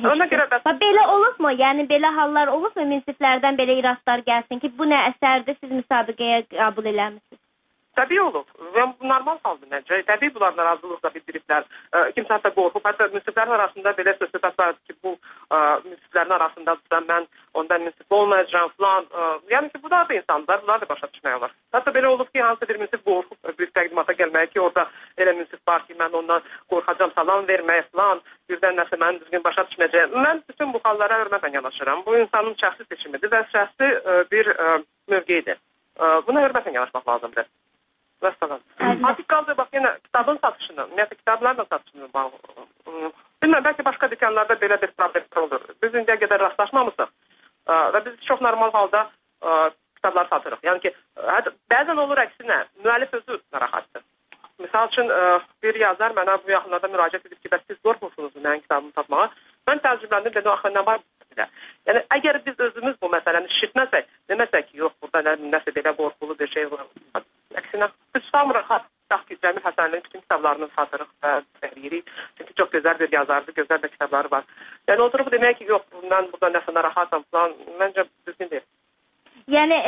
belə olubmu? Yəni belə hallar olubmu? Münsiflərdən belə iradlar gəlsin ki, bu nə əsərdir, siz müsabiqəyə qəbul eləmişsiniz? Təbii olub. Və bu normal haldır məncə. Təbii bunlar narazılıqla bildiriblər. Kimsə hətta qorxub. Hətta münsiflərin arasında belə söhbət var ki, bu münsiflərin arasındadırsa mən ondan münsif olmayacağım falan. Yəni ki, bunlar da insanlar, bunlar da başa düşmək olar. Hətta belə olub ki, hansısa bir münsif qorxub bir təqdimata gəlməyə ki, orada elə münsif var ki, mən ondan qorxacam, salam verməyə falan, birdən nəsə mən düzgün başa düşməyəcəyəm. Mən bütün bu hallara hörmətlə yanaşıram. Bu insanın şəxsi seçimidir və şəxsi bir mövqeyidir. Buna hörmətlə yanaşmaq lazımdır. Vəssalam. Artıq qaldı, bax, yenə kitabın satışını, ümumiyyətlə kitablarla satışını bağlı. Bilməm, bəlkə başqa dükanlarda belə bir problemlər olur. Biz indiyə qədər rastlaşmamışıq və biz çox normal halda kitablar satırıq. Yəni ki, bəzən olur əksinə, müəllif özü narahatdır. Misal üçün, bir yazar mənə bu yaxınlarda müraciət edib ki, bəs siz qorxmursunuz mənim kitabımı satmağa. Mən təəccübləndim, dedim, axı nə var belə. Yəni, əgər biz özümüz bu məsələni şişirtməsək, deməsək ki, yox, burada nəsə belə qorxulu bir şey var. Əksinə, biz tutamırıq, Cəmil Həsənlinin bütün kitablarını satırıq və veririk. Çünki çox gözəl bir yazardır, gözəl bir kitabları var. Yəni, oturup demək ki, yox, mən burada nəsə narahatam falan, məncə düzgün deyil. Yəni,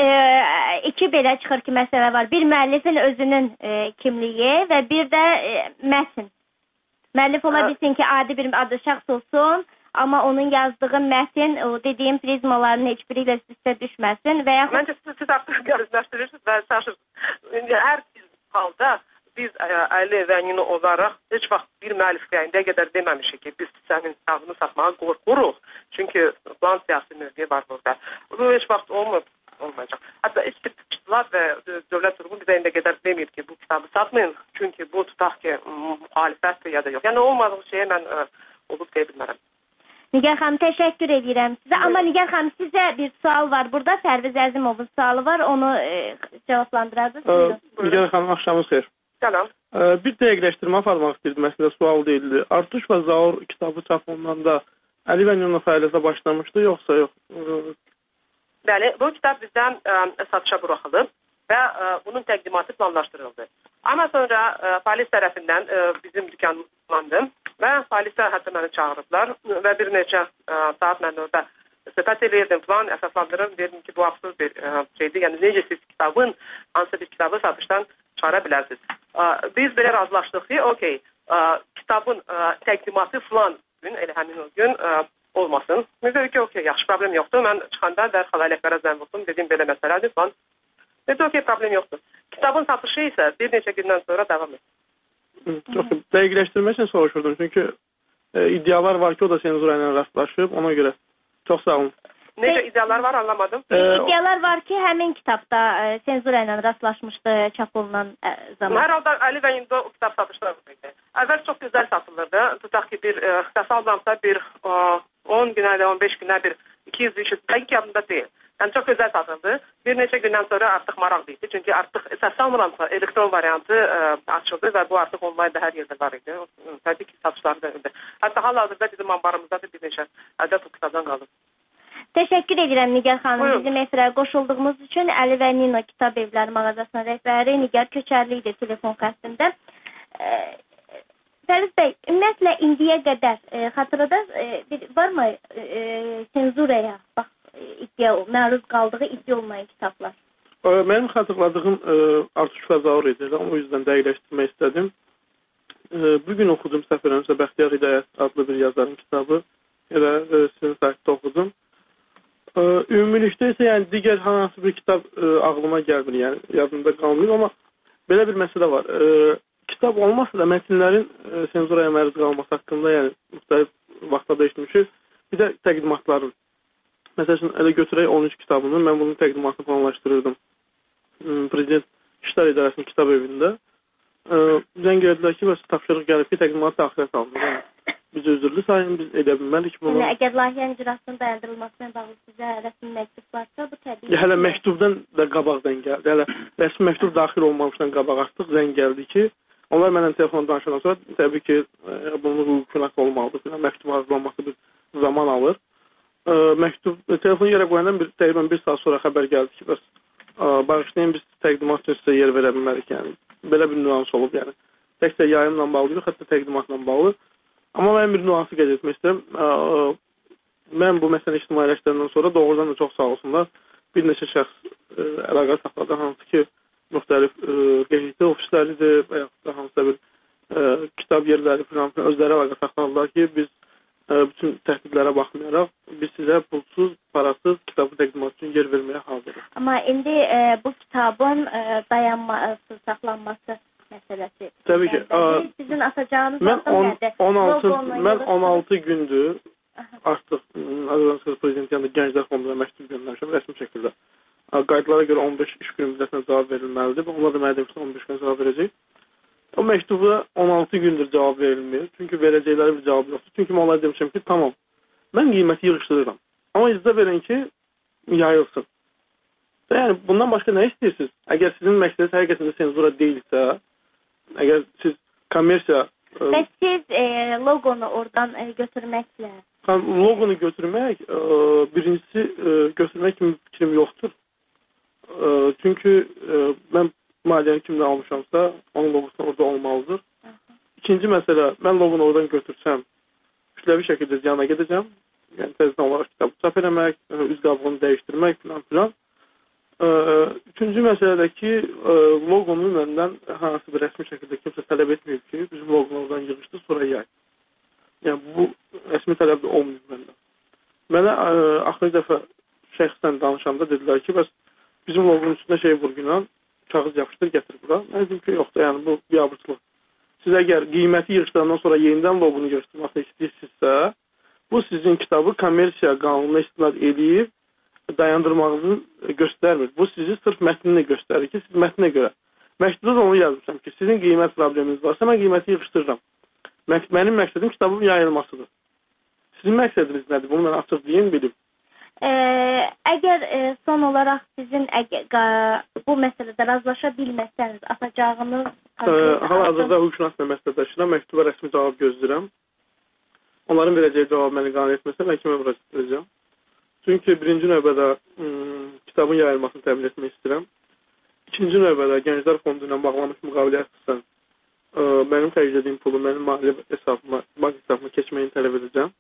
iki belə çıxır ki, məsələ var. Bir müəllifin özünün kimliyi və bir də mətn. Müəllif ola bilsin ki, adi bir adı şəxs olsun, amma onun yazdığı mətn, o dediyim prizmaların heç biri ilə üst-üstə düşməsin və yaxud... Məncə siz artıq gəlizləşdirirsiniz və şaşırsınız. Hər bir halda biz Əli və Nino olaraq heç vaxt bir müəllifliyə indiyə qədər deməmişik ki, biz sənin kitabını satmağa qorxuruq. Çünki plan siyasi mövqeyi var burada. Bu heç vaxt olmayacaq. Hətta heç bir çıxdılar və dövlət qurumu bizə indiyə qədər demir ki, bu kitabı satmayın. Çünki bu tutaq ki, müxalifətdir ya da yox. Yəni olmadığı şeyə mən olub deyə bilmərəm. Nigar xanım, təşəkkür edirəm sizə. Amma Nigar xanım, sizə bir sual var burada. Pərviz Əzimovun sualı var. Onu cavablandırardınız. Nigar xanım, axşamınız xeyir. Salam. Bir dəqiqləşdirmə aparmaq istəyirdim. Əslində sual deyildi. Artış və Zaur kitabı çap olunan da Əli və Nino fəaliyyətə başlamışdı, yoxsa yox? Bəli, bu kitab bizdən satışa buraxılıb və bunun təqdimatı planlaşdırıldı. Amma sonra polis tərəfindən bizim dükanımız kullandı və polisə hətta məni çağırıblar və bir neçə saat mən orada söhbət edirdim falan, əsaslandırım, dedim ki, bu absurd bir şeydir. Yəni, necə siz kitabın, hansısa bir kitabı satışdan çıxara bilərsiniz. Biz belə razılaşdıq ki, okey, kitabın təqdimatı falan gün, elə həmin o gün olmasın. Biz dedik ki, okey, yaxşı, problem yoxdur. Mən çıxanda dərhal ələklərə zəng vurdum, dedim, belə məsələdir falan. Dedi, okey, problem yoxdur. Kitabın satışı isə bir neçə gündən sonra davam edir. Çox dəqiqləşdirmək üçün soruşurdum. Çünki iddialar var ki, o da senzura ilə rastlaşıb, ona görə. Çox sağ olun. Necə iddialar var, anlamadım. İddialar var ki, həmin kitabda senzura ilə rastlaşmışdı çap olunan zaman. Hər halda Əli və Nino o kitab satışlarıydı. Əvvəl çox gözəl satılırdı. Tutaq ki, bir təsadüfən bir 10 günə ilə 15 günə bir 200-300, dəqiq yadımda deyil. Yəni, çox gözəl satıldı. Bir neçə gündən sonra artıq maraq deyildi. Çünki artıq əsas salmıramsa elektron variantı açıldı və bu artıq online da hər yerdə var idi. Təbii ki, satışları da öldü. Hətta hal-hazırda bizim ambarımızda bir neçə ədəd bu kitabdan qalıb. Təşəkkür edirəm Nigar xanım. Bizim efirə qoşulduğumuz üçün Əli və Nino Kitab Evləri mağazasının rəhbəri Nigar Köçərli idi telefon xəttində. Fəriz bəy, ümumiyyətlə indiyə qədər xatırada varmı senzuraya məruz qaldığı iddia olmayan kitablar? Mənim xatırladığım Artış və Zaur idi. O yüzdən dəqiqləşdirmək istədim. Bugün oxudum səfərəmsə Bəxtiyar Hidayət adlı bir yazarın kitabı. Elə sizin saytda oxudum. Ümumilikdə isə yəni digər hansı bir kitab ağlıma gəlmir, yəni yadımda qalmıyor, amma belə bir məsələ var. Kitab olmasa da mətnlərin senzuraya məruz qalması haqqında, yəni müxtəlif vaxtlarda eşitmişik. Bir də təqdimatların. Məsələn, elə götürək 13 kitabını, mən bunun təqdimatını planlaşdırırdım. Prezident İşlər İdarəsinin kitab evində. Zəng elədilər ki, bəs tapşırıq gəlib ki, təqdimatı təxirə salınır. Yəni, biz özürlü sayın, biz edə bilmərik bunu. Əgər layihənin icrasının dayandırılmasına bağlı sizə rəsmi məktub varsa, bu təbii. Hələ məktubdan da qabaq zəng gəldi. Hələ rəsmi məktub daxil olmamışdan qabaq artıq zəng gəldi ki, Onlar mənlə telefon danışandan sonra təbii ki, bunun hüququna olmalıdır. Məktub hazırlanması bir zaman alır. Telefonu yerə qoyandan təqribən bir saat sonra xəbər gəldi ki, bəs bağışlayın, biz təqdimat üçün sizə yer verə bilmərik. Yəni, belə bir nüans olub. Yəni, təkcə yayımla bağlı yox, hətta təqdimatla bağlı. Amma mən bir nüansı qeyd etmək istəyirəm. Mən bu məsələni ictimailəşdirəndən sonra doğrudan da çox sağ olsunlar. Bir neçə şəxs əlaqə saxladı, hansı ki, müxtəlif qeydiyyatı ofisləridir və yaxud da hansısa bir kitab yerləri falan özləri əlaqə saxladılar ki, biz bütün təhdidlərə baxmayaraq biz sizə pulsuz, parasız kitabı təqdimat üçün yer verməyə hazırıq. Amma indi bu kitabın dayanması, saxlanması məsələsi. Təbii ki. Sizin atacağınız mən 16 gündür artıq Azərbaycan Prezidenti yanında Gənclər Fonduna məktub göndərmişəm rəsmi şəkildə. Qaydalara görə 15 iş günü müddətinə cavab verilməlidir. Onlar da mənə demişlər 15 gün cavab verəcək. O məktubda 16 gündür cavab verilmir. Çünki verəcəkləri bir cavab yoxdur. Çünki mən onlara demişəm ki, tamam, mən qiyməti yığışdırıram. Amma icazə verin ki, yayılsın. Yəni, bundan başqa nə istəyirsiniz? Əgər sizin məqsədiniz həqiqətində senzura deyilsə, əgər siz kommersiya... Və siz loqonu oradan götürməklə... Loqonu götürmək, birincisi götürmək kimi fikrim yoxdur. Çünki mən maliyyəni kimdən almışamsa, onun loqosu orada olmalıdır. İkinci məsələ, mən loqonu oradan götürsəm, kütləvi şəkildə ziyana gedəcəm. Yəni, təzdən olaraq kitabı çap eləmək, üz qabığını dəyişdirmək filan. Üçüncü məsələdə ki, loqonu məndən hansı bir rəsmi şəkildə kimsə tələb etməyib ki, bizim loqonu oradan yığışdır, sonra yay. Yəni, bu rəsmi tələb də olmayıb məndən. Mənə axırı dəfə şəxsən danışanda dedilər ki, bəs bizim loqonun üstündə şey vurğunan, kağız yapışdır, gətir bura. Mən dedim ki, yoxdur, yəni bu biabırçılıq. Siz əgər qiyməti yığışdırandan sonra yenidən loqonu yığışdırmasını istəyirsinizsə, bu sizin kitabı kommersiya qanununa istinad edib dayandırmağınızı göstərmir. Bu sizi sırf mətnini göstərir ki, siz mətninə görə. Məktubda da onu yazmışam ki, sizin qiymət probleminiz varsa, mən qiyməti yığışdırıram. Mənim məqsədim kitabın yayılmasıdır. Sizin məqsədiniz nədir? Bunu mən açıq deyim, bilim. Əgər son olaraq sizin bu məsələdə razılaşa bilməsəniz, atacağınız... Hal-hazırda hüquqşünas məsləhətləşirəm, məktuba rəsmi cavab gözləyirəm. Onların verəcəyi cavab məni qane etməsə, məhkəməyə müraciət edəcəm. Çünki birinci növbədə kitabın yayılmasını təmin etmək istəyirəm. İkinci növbədə Gənclər Fondu ilə bağlanmış müqaviləyə əsasən mənim xərclədiyim pulu mənim maliyyə hesabıma, bank hesabıma keçməyini tələb edəcəm.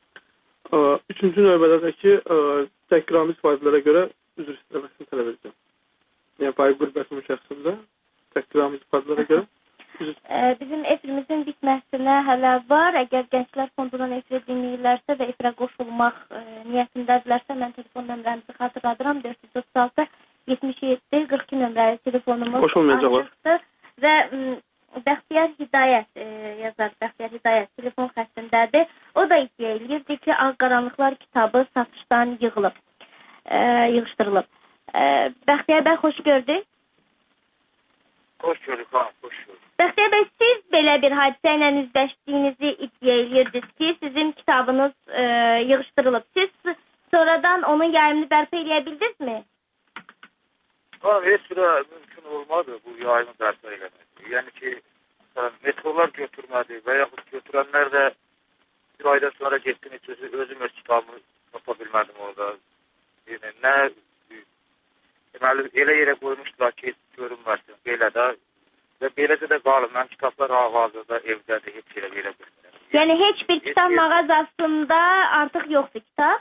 Üçüncü növbədə də ki, təhqiramiz faizlərə görə üzr istəməsini tələb edəcəm. Yəni, faiz qürbəsinin şəxsində təhqiramiz faizlərə görə bizim efirimizin bitməsinə hələ var. Əgər Gənclər Fondundan efirə dinləyirlərsə və efirə qoşulmaq niyyətindədirlərsə, mən telefon nömrəmizi xatırladıram. 436 77 42 nömrəli telefonumuz açıqdır və Bəxtiyar Hidayət yazar, Bəxtiyar Hidayət telefon xəttindədir. O da iddia edirdi ki, Ağqaranlıqlar kitabı satışdan yığışdırılıb. Bəxtiyar bəy, xoş gördük. Xoş gördük, xoş gördük. Bəxtiyar bəy, siz belə bir hadisə ilə üzləşdiyinizi iddia edirdiniz ki, sizin kitabınız yığışdırılıb. Siz sonradan onun yayımını bərpa edə bildinizmi? Heç bir mümkün olmadı bu yayımı bərpa eləmək. Yəni ki, metrolar götürmədi və yaxud götürənlər də bir aydan sonra getdim, özüm öz kitabımı tapa bilmədim orada. Yəni, deməli, elə yerə qoymuşdular ki, görünməsin, belə də və beləcə də qalım. Mən kitablar hal-hazırda evdədir, heç yerə belə bilmirəm. Yəni, heç bir kitab mağazasında artıq yoxdur kitab?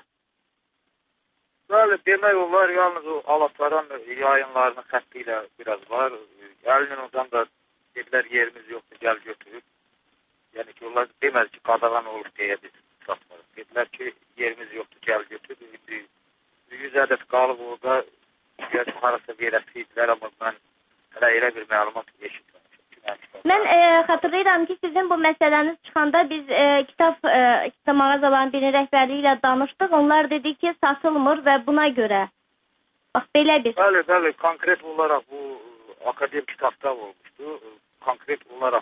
Bəli, demək olar, yalnız o Alataran yayınlarının xətti ilə biraz var. Əlinin ondan da dedilər, yerimiz yoxdur, gəl götürüb. Yəni ki, onlar deməz ki, qadağan olub deyə biz satmarıq. Dedilər ki, yerimiz yoxdur, gəl götürüb. 100 ədəd qalıb orada, harasa verəsiydilər, amma mən hələ elə bir məlumat eşitməmişim. Mən xatırlayıram ki, sizin bu məsələniz çıxanda biz kitab mağazaların birinin rəhbərliyi ilə danışdıq. Onlar dedi ki, satılmır və buna görə. Bax, belə bir... Bəli, konkret olaraq bu akademik kitabda olmuşdu. Konkret olaraq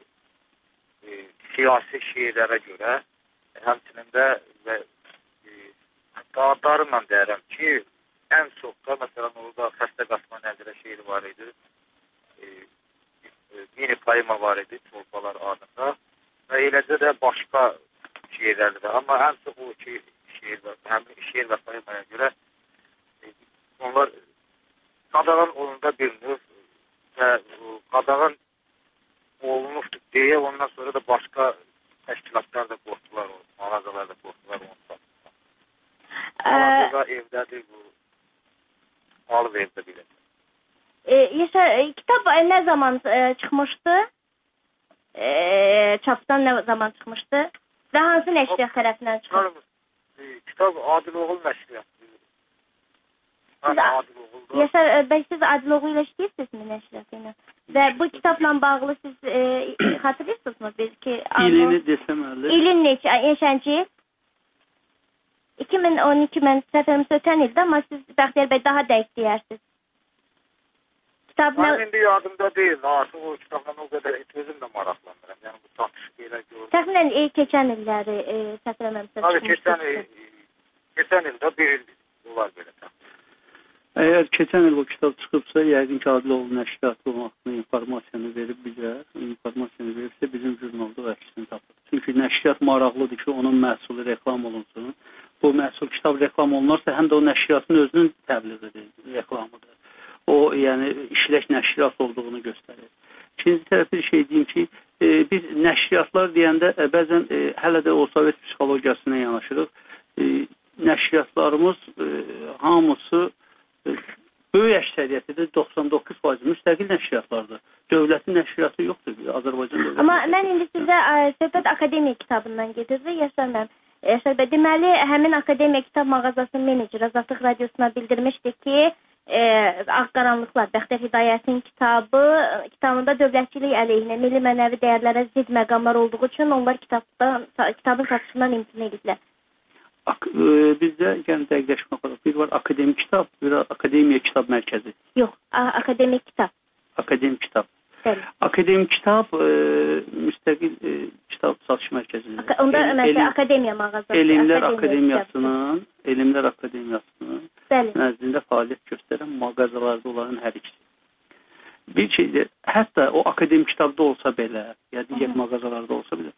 siyasi şeirlərə görə, həmçinin də və hətta adlarımla deyərəm ki, ən çox da, məsələn, orada Xəstə Qasma Nəzirə şeiri var idi. mini poema var idi, Çolpalar adında. Və eləcə də başqa şeirlərdir də. Amma ən çox o iki şeir və poemaya görə onlar qadağan olunda bilinir və qadağan olunmuşdur deyə ondan sonra da başqa təşkilatlar da qorxdular, mağazalar da qorxdular onu. Mağazada evdədir bu, alıb evdə bilir. Kitab nə zaman çıxmışdı? Çapdan nə zaman çıxmışdı? Və hansı nəşriyyat tərəfindən çıxmışdı? Kitab Adiloğlu nəşriyyatı. Siz Adiloğlu ilə işləyirsinizmi nəşriyyatı ilə? Və bu kitabla bağlı siz xatırlayırsınızmı? İlini desəm əldə. İlin neçənci il? 2012 mən səfərimiz ötən ildə, amma siz Bəxtiyar bəy daha dəqiq deyərsiniz. Mən indi yadımda deyil, artıq o kitabla o qədər özüm də maraqlanıram. Yəni bu satış belə görür. Təxminən keçən illəri səfərləməmsə çıxmışdır. Keçən ildə bir il olar belə. Əgər keçən il o kitab çıxıbsa, yəqin ki, Adiloğlu nəşriyyatı onun haqqında informasiyanı verib bizə, informasiyanı veribsə bizim jurnalda əksini tapır. Çünki nəşriyyat maraqlıdır ki, onun məhsulu reklam olunsun. Bu məhsul kitab reklam olunarsa, həm də o nəşriyyatın özünün təbliğidir, reklamıdır. O, yəni, işlək nəşriyyat olduğunu göstərir. İkinci tərəfdə bir şey deyim ki, biz nəşriyyatlar deyəndə bəzən hələ də o Sovet psixologiyasına yanaşırıq. Nəşriyyatlarımız hamısı böyük əksəriyyəti də 99% müstəqil nəşriyyatlardır. Dövlətin nəşriyyatı yoxdur Azərbaycan dövləti. Amma mən indi sizə söhbət akademiya kitabından gedirdi, Yaşar mənim. Deməli, həmin akademiya kitab mağazasının meneceri Azadlıq Radiosuna bildirmişdi ki, Ağqaranlıqlar, Bəxtiyar Hidayətin kitabında dövlətçilik əleyhinə, milli mənəvi dəyərlərə zidd məqamlar olduğu üçün onlar kitabın satışından imtina ediblər. Bizdə yəni dəqiqləşmək olaraq bir var akademik kitab, bir var akademiya kitab mərkəzi. Yox, akademik kitab. Akademik kitab. Akademik kitab müstəqil kitab satış mərkəzidir. Onda məsələn akademiya mağazası. Elmlər Akademiyasının nəzdində fəaliyyət göstərən mağazalarda onların hər ikisi. Bir şeydir, hətta o akademik kitabda olsa belə, ya digər mağazalarda olsa belə,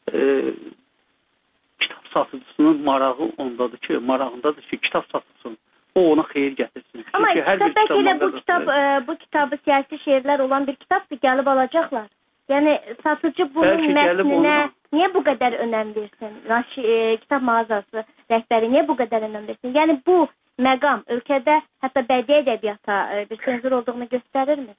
kitab satıcısının marağındadır ki, kitab satılsın. O ona xeyir gətirsin. Amma bəlkə elə bu kitabı siyasi şeirlər olan bir kitabdır, gəlib alacaqlar. Yəni satıcı bunun mətninə niyə bu qədər önəm versin? Kitab mağazası rəhbəri niyə bu qədər önəm versin? Yəni bu məqam ölkədə hətta bədii ədəbiyyata bir senzur olduğunu göstərirmi?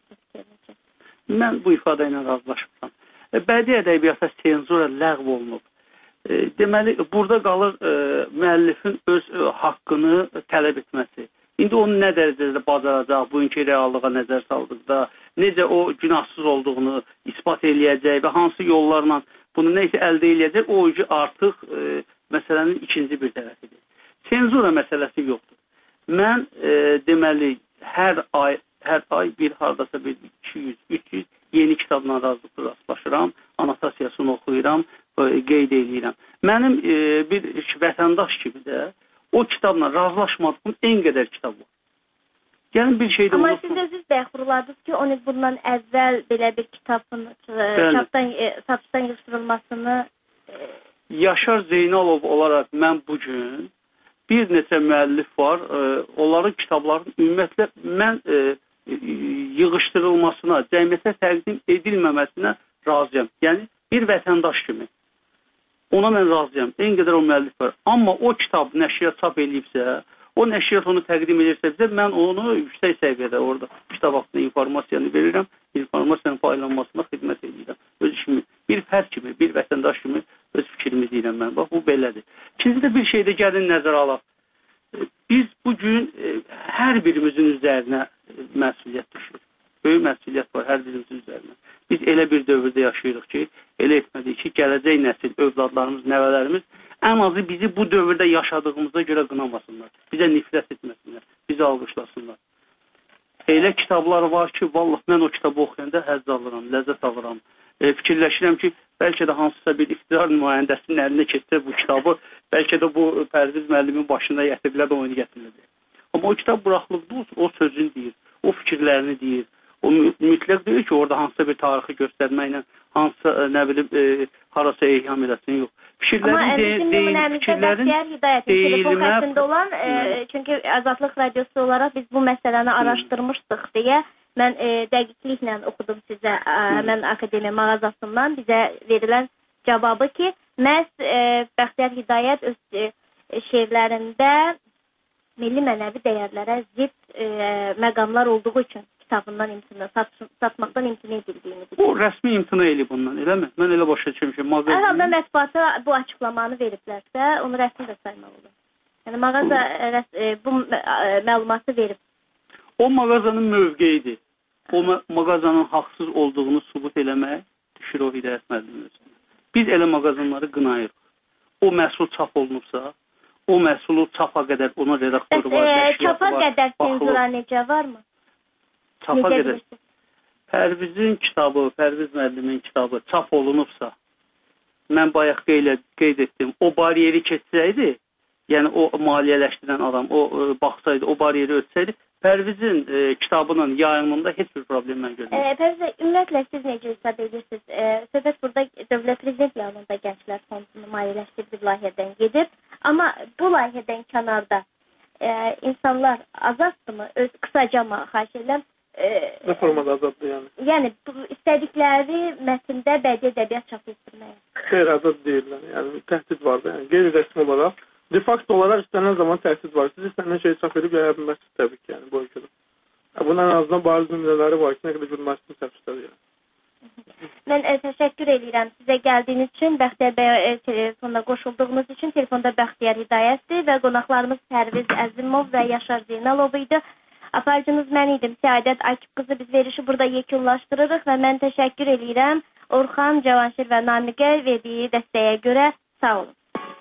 Mən bu ifadə ilə razılaşmıram. Bədii ədəbiyyata senzura ləğv olunub. Deməli, burada qalır müəllifin öz haqqını tələb etməsi. İndi onu nə dərəcədə bacaracaq, bugünkü reallığa nəzər saldıqda, necə o günahsız olduğunu ispat eləyəcək və hansı yollarla bunu neysə əldə eləyəcək, o artıq məsələnin ikinci bir tərəfidir. Senzura məsələsi yoxdur. Mən deməli, hər ay bir hardasa bir 200-300 yeni kitabla rastlaşıram, anotasiyasını oxuyuram, qeyd edirəm. Mənim bir vətəndaş kimi də o kitabla razılaşmadığım en qədər kitab var. Yəni bir şeydə amma siz özünüz də xurladınız ki, onun bundan əvvəl belə bir kitabın satışdan yığışdırılmasını Yaşar Zeynalov olaraq mən bugün bir neçə müəllif var, onların kitablarının ümumiyyətlə mən yığışdırılmasına, cəmiyyətə təqdim edilməməsinə razıyam. Yəni bir vətəndaş kimi. Ona mən razıyam. En qədər o müəllif var. Amma o kitab nəşriyyat çap edibsə, o nəşriyyat onu təqdim edirsə bizə, mən onu yüksək səviyyədə orada kitab haqqında informasiyanı verirəm, informasiyanın paylanmasına xidmət edirəm. Öz işimi, bir fərd kimi, bir vətəndaş kimi öz fikrimi deyirəm mən. Bax, bu belədir. İkincisi də bir şeydə gəlin nəzərə alaq. Biz bugün hər birimizin üzərinə məsuliyyət düşür. Böyük məsuliyyət var hər birimizin üzərinə. Biz elə bir dövrdə yaşayırıq ki, elə etmədik ki, gələcək nəsil, övladlarımız, nəvələrimiz ən azı bizi bu dövrdə yaşadığımıza görə qınamasınlar. Bizə nifrət etməsinlər, bizi alqışlasınlar. Elə kitablar var ki, vallahi mən o kitabı oxuyanda həzz alıram, ləzzət alıram. Fikirləşirəm ki, bəlkə də hansısa bir iqtidar nümayəndəsinin əlinə keçsə bu kitabı, bəlkə də bu Pərviz müəllimin başında gətirilər də oyunu gətiriləcək. Amma o kitab buraxılıbdır, o sözünü deyir, o fikirlərini deyir, O mütləq deyil ki, orada hansısa bir tarixi göstərməklə, hansısa, nə bilim, harasa eyyam eləsin, yox. Amma bizim nümunəmizdə Bəxtiyar Hidayətin telefon xəttində olan, çünki Azadlıq Radiosu olaraq biz bu məsələni araşdırmışdıq deyə, mən dəqiqliklə oxudum sizə, mən Akademiya mağazasından bizə verilən cavabı ki, məhz Bəxtiyar Hidayət öz şeirlərində milli mənəvi dəyərlərə zidd məqamlar olduğu üçün kitabından imtina, satmaqdan imtina edildiyini bilir. O rəsmi imtina eləyib bundan, eləmi? Mən elə başa düşmüşəm ki, mağaza... Əlbəttə mətbuata bu açıqlamanı veriblərsə, onu rəsmi də saymaq olur. Yəni mağaza bu məlumatı verib. O mağazanın mövqeyidir. O mağazanın haqsız olduğunu sübut eləmək düşür o Hidayət müəllimin özünə. Biz elə mağazanları qınayırıq. O məhsul çap olunubsa, o məhsulu çapa qədər onun redaktoru var, nəşriyyatı var. Çapa qədər senzura necə varmı? Çapa qədər. Pərvizin kitabı, Pərviz müəllimin kitabı çap olunubsa, mən bayaq qeyd etdim, o bariyeri keçsəydi, yəni o maliyyələşdirən adam, o baxsaydı, o bariyeri ötsəydi, Pərvizin kitabının yayımında heç bir problem mən görmürəm. Pərviz, ümumiyyətlə siz necə hesab edirsiniz? Söhbət burada Dövlət Prezident yanında Gənclər Fondunu maliyyələşdirdiyi layihədən gedib, amma bu layihədən kənarda insanlar azaddırmı? Qısacama, xahiş edirəm. Nə formada azaddır yəni? Yəni, istədikləri mətndə bədii ədəbiyyat çap etdirməyə. Xeyr, azad deyirlər. Yəni, təhdid var da. Yəni, qeyri-rəsmi olaraq, de facto olaraq istənilən zaman təhdid var. Siz istənilən şeyi çap edib yaya bilməzsiniz təbii ki, yəni, bu ölkədə. Bunun ən azından bariz nümunələri var ki, nə qədər gülməsini təfsirlər yəni. Mən təşəkkür edirəm sizə gəldiyiniz üçün, Bəxtiyar bəy telefonda qoşulduğunuz üçün. Telefonda Bəxtiyar Hidayətdir və qonaqlarımız Pərviz Əzimov və Yaşar Zeynalov idi. Aparıcınız mən idim, Səadət Akif qızı. Biz verişi burada yekunlaşdırırıq və mən təşəkkür edirəm Orxan, Cavanşir və Namiqə verdiyi dəstəyə görə. Sağ olun.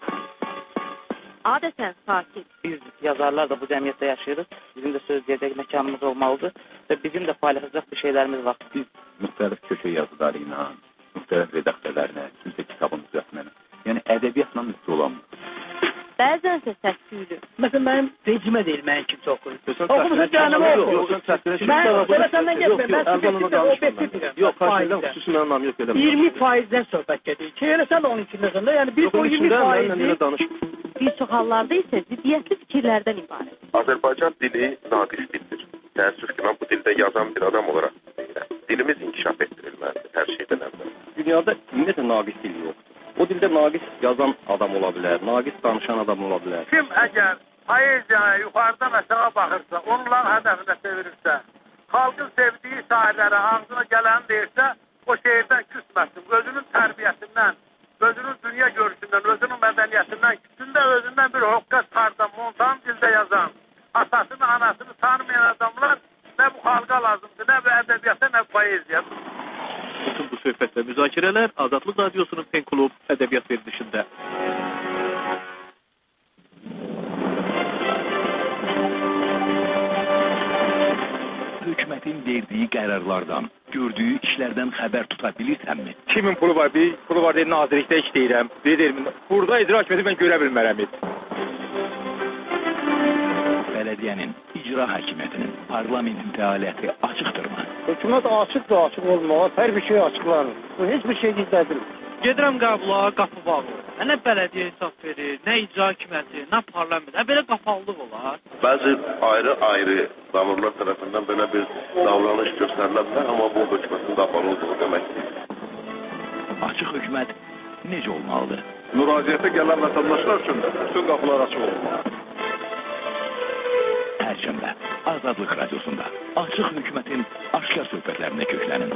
Adətən sakit. Biz yazarlar da bu cəmiyyətdə yaşayırıq. Bizim də söz deyəcək məkanımız olmalıdır və bizim də paylaşacaq bir şeylərimiz var. Biz müxtəlif köşə yazıları ilə, müxtəlif redaktörlərlə, kimsə kitabın düzəltməni, yəni ədəbiyyatla müstə olanmır. Bəzən isə səs-küylü. Məsələn, mənim vecimə deyil, mənim kimsə oxuyur. Oxumusun canımı oxuyur. Mən sənədən gəlməyəm, mən obyektiv yox, qarşıdan xüsusi mənim namı yox eləməm. 20%-dən söhbət gedir. Elə sən də onun içindəsən. Yəni biz o 20%-i bir çox hallarda isə ziddiyyətli fikirlərdən ibarət. Azərbaycan dili naqis dildir. Təəssüf ki, mən bu dildə yazan bir adam olaraq deyirəm. Dilimiz inkişaf etdirilməlidir hər şeydən əvvəl. Dünyada ümumiyyətlə naqis dil yoxdur. O dildə naqis yazan adam ola bilər, naqis danışan adam ola bilər. Kim əgər poeziyaya yuxarıdan aşağı baxırsa, onların hədəfinə çevirirsə, xalqın sevdiyi şairlərə ağzına gələni deyirsə, o şeirdən küsməsin. Özünün tərbiyəsindən, özünün dünya görüşündən, özünün mədəniyyətindən, küsündə özündən bir hoqqa çıxardan, montan dildə yazan, atasını, anasını tanımayan adamlar nə bu xalqa lazımdır, nə bu ədəbiyyata, nə bu poeziya. Bütün bu söhbət və müzakirələr Azadlıq Radiosunun Pen Klub ədəbiyyat verilişində. Hökumətin verdiyi qərarlardan, gördüyü işlərdən xəbər tuta bilirsənmi? Kimin pulu var? Bir pulu var deyə nazirlikdə işləyirəm. Deyirəm, burada icra hakimiyyəti mən görə bilmərəm. Bələdiyyənin, icra hakimiyyətinin, parlamentin fəaliyyəti açıqdırmı? Hökumət açıqdır, açıq olmalı. Hər bir şey açıqlanır. Heç bir şey gizlədilmir. Gedirəm qəbula, qapı bağlı. Nə bələdiyyə hesab verir, nə icra hakimiyyəti, nə parlament. Belə qapalılıq olar. Bəzi ayrı-ayrı məmurlar tərəfindən belə bir davranış göstərilə bilər, amma bu hökumətin qapalı olduğu deməkdir. Açıq hökumət necə olmalıdır? Müraciətə gələn vətəndaşlar üçün bütün qapılar açıq olmalıdır. Perşembe Azadlıq Radiosunda açıq hökumətin aşkar söhbətlərinə köklənin.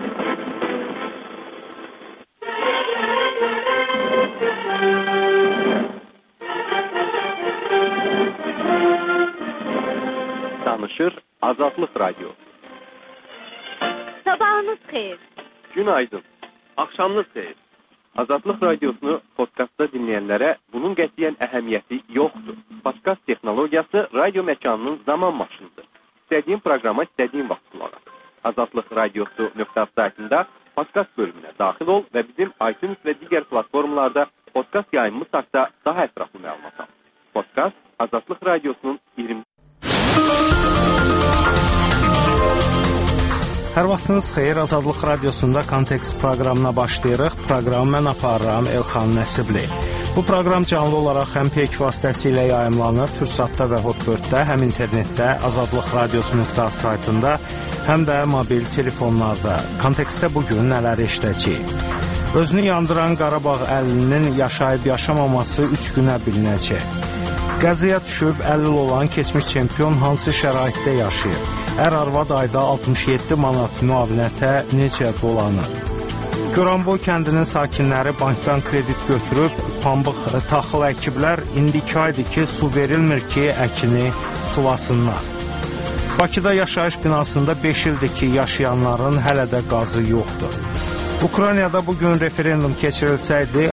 Danışır Azadlıq Radio. Sabahınız xeyir. Günaydın. Axşamınız xeyir. Azadlıq Radiosunu podkastda dinləyənlərə bunun qətiyyən əhəmiyyəti yoxdur. Podkast texnologiyası radio məkanının zaman maşınıdır. İstədiyin proqrama istədiyin vaxt qulaq as. Azadlıq Radiosu.az saytında podkast bölümünə daxil ol və bizim iTunes və digər platformalarda podkast yayımımız haqqında daha ətraflı məlumat al. Podkast Azadlıq Radiosunun 20 Hər vaxtınız xeyir, Azadlıq Radiosunda Kontekst proqramına başlayırıq. Proqramı mən aparıram Elxan Nəsibli. Bu proqram canlı olaraq həm PEK vasitəsilə yayımlanır, Türksatda və Hotbirddə, həm internetdə, azadlıqradiosu.az saytında, həm də mobil telefonlarda. Kontekstdə bugün nələr eşidəcəyik? Özünü yandıran Qarabağ əlinin yaşayıb yaşamaması 3 günə bilinəcək. Qəzaya düşüb 50 olan keçmiş çempion hansı şəraitdə yaşayır? Ər-arvad ayda 67 manat müavinətə necə dolanır? Goranboy kəndinin sakinləri bankdan kredit götürüb, pambıq taxıl əkiblər. İndi 2 aydır ki, su verilmir ki, əkini sulasınlar. Bakıda yaşayış binasında 5 ildir ki, yaşayanların hələ də qazı yoxdur. Ukraynada bugün referendum keçirilsəydi,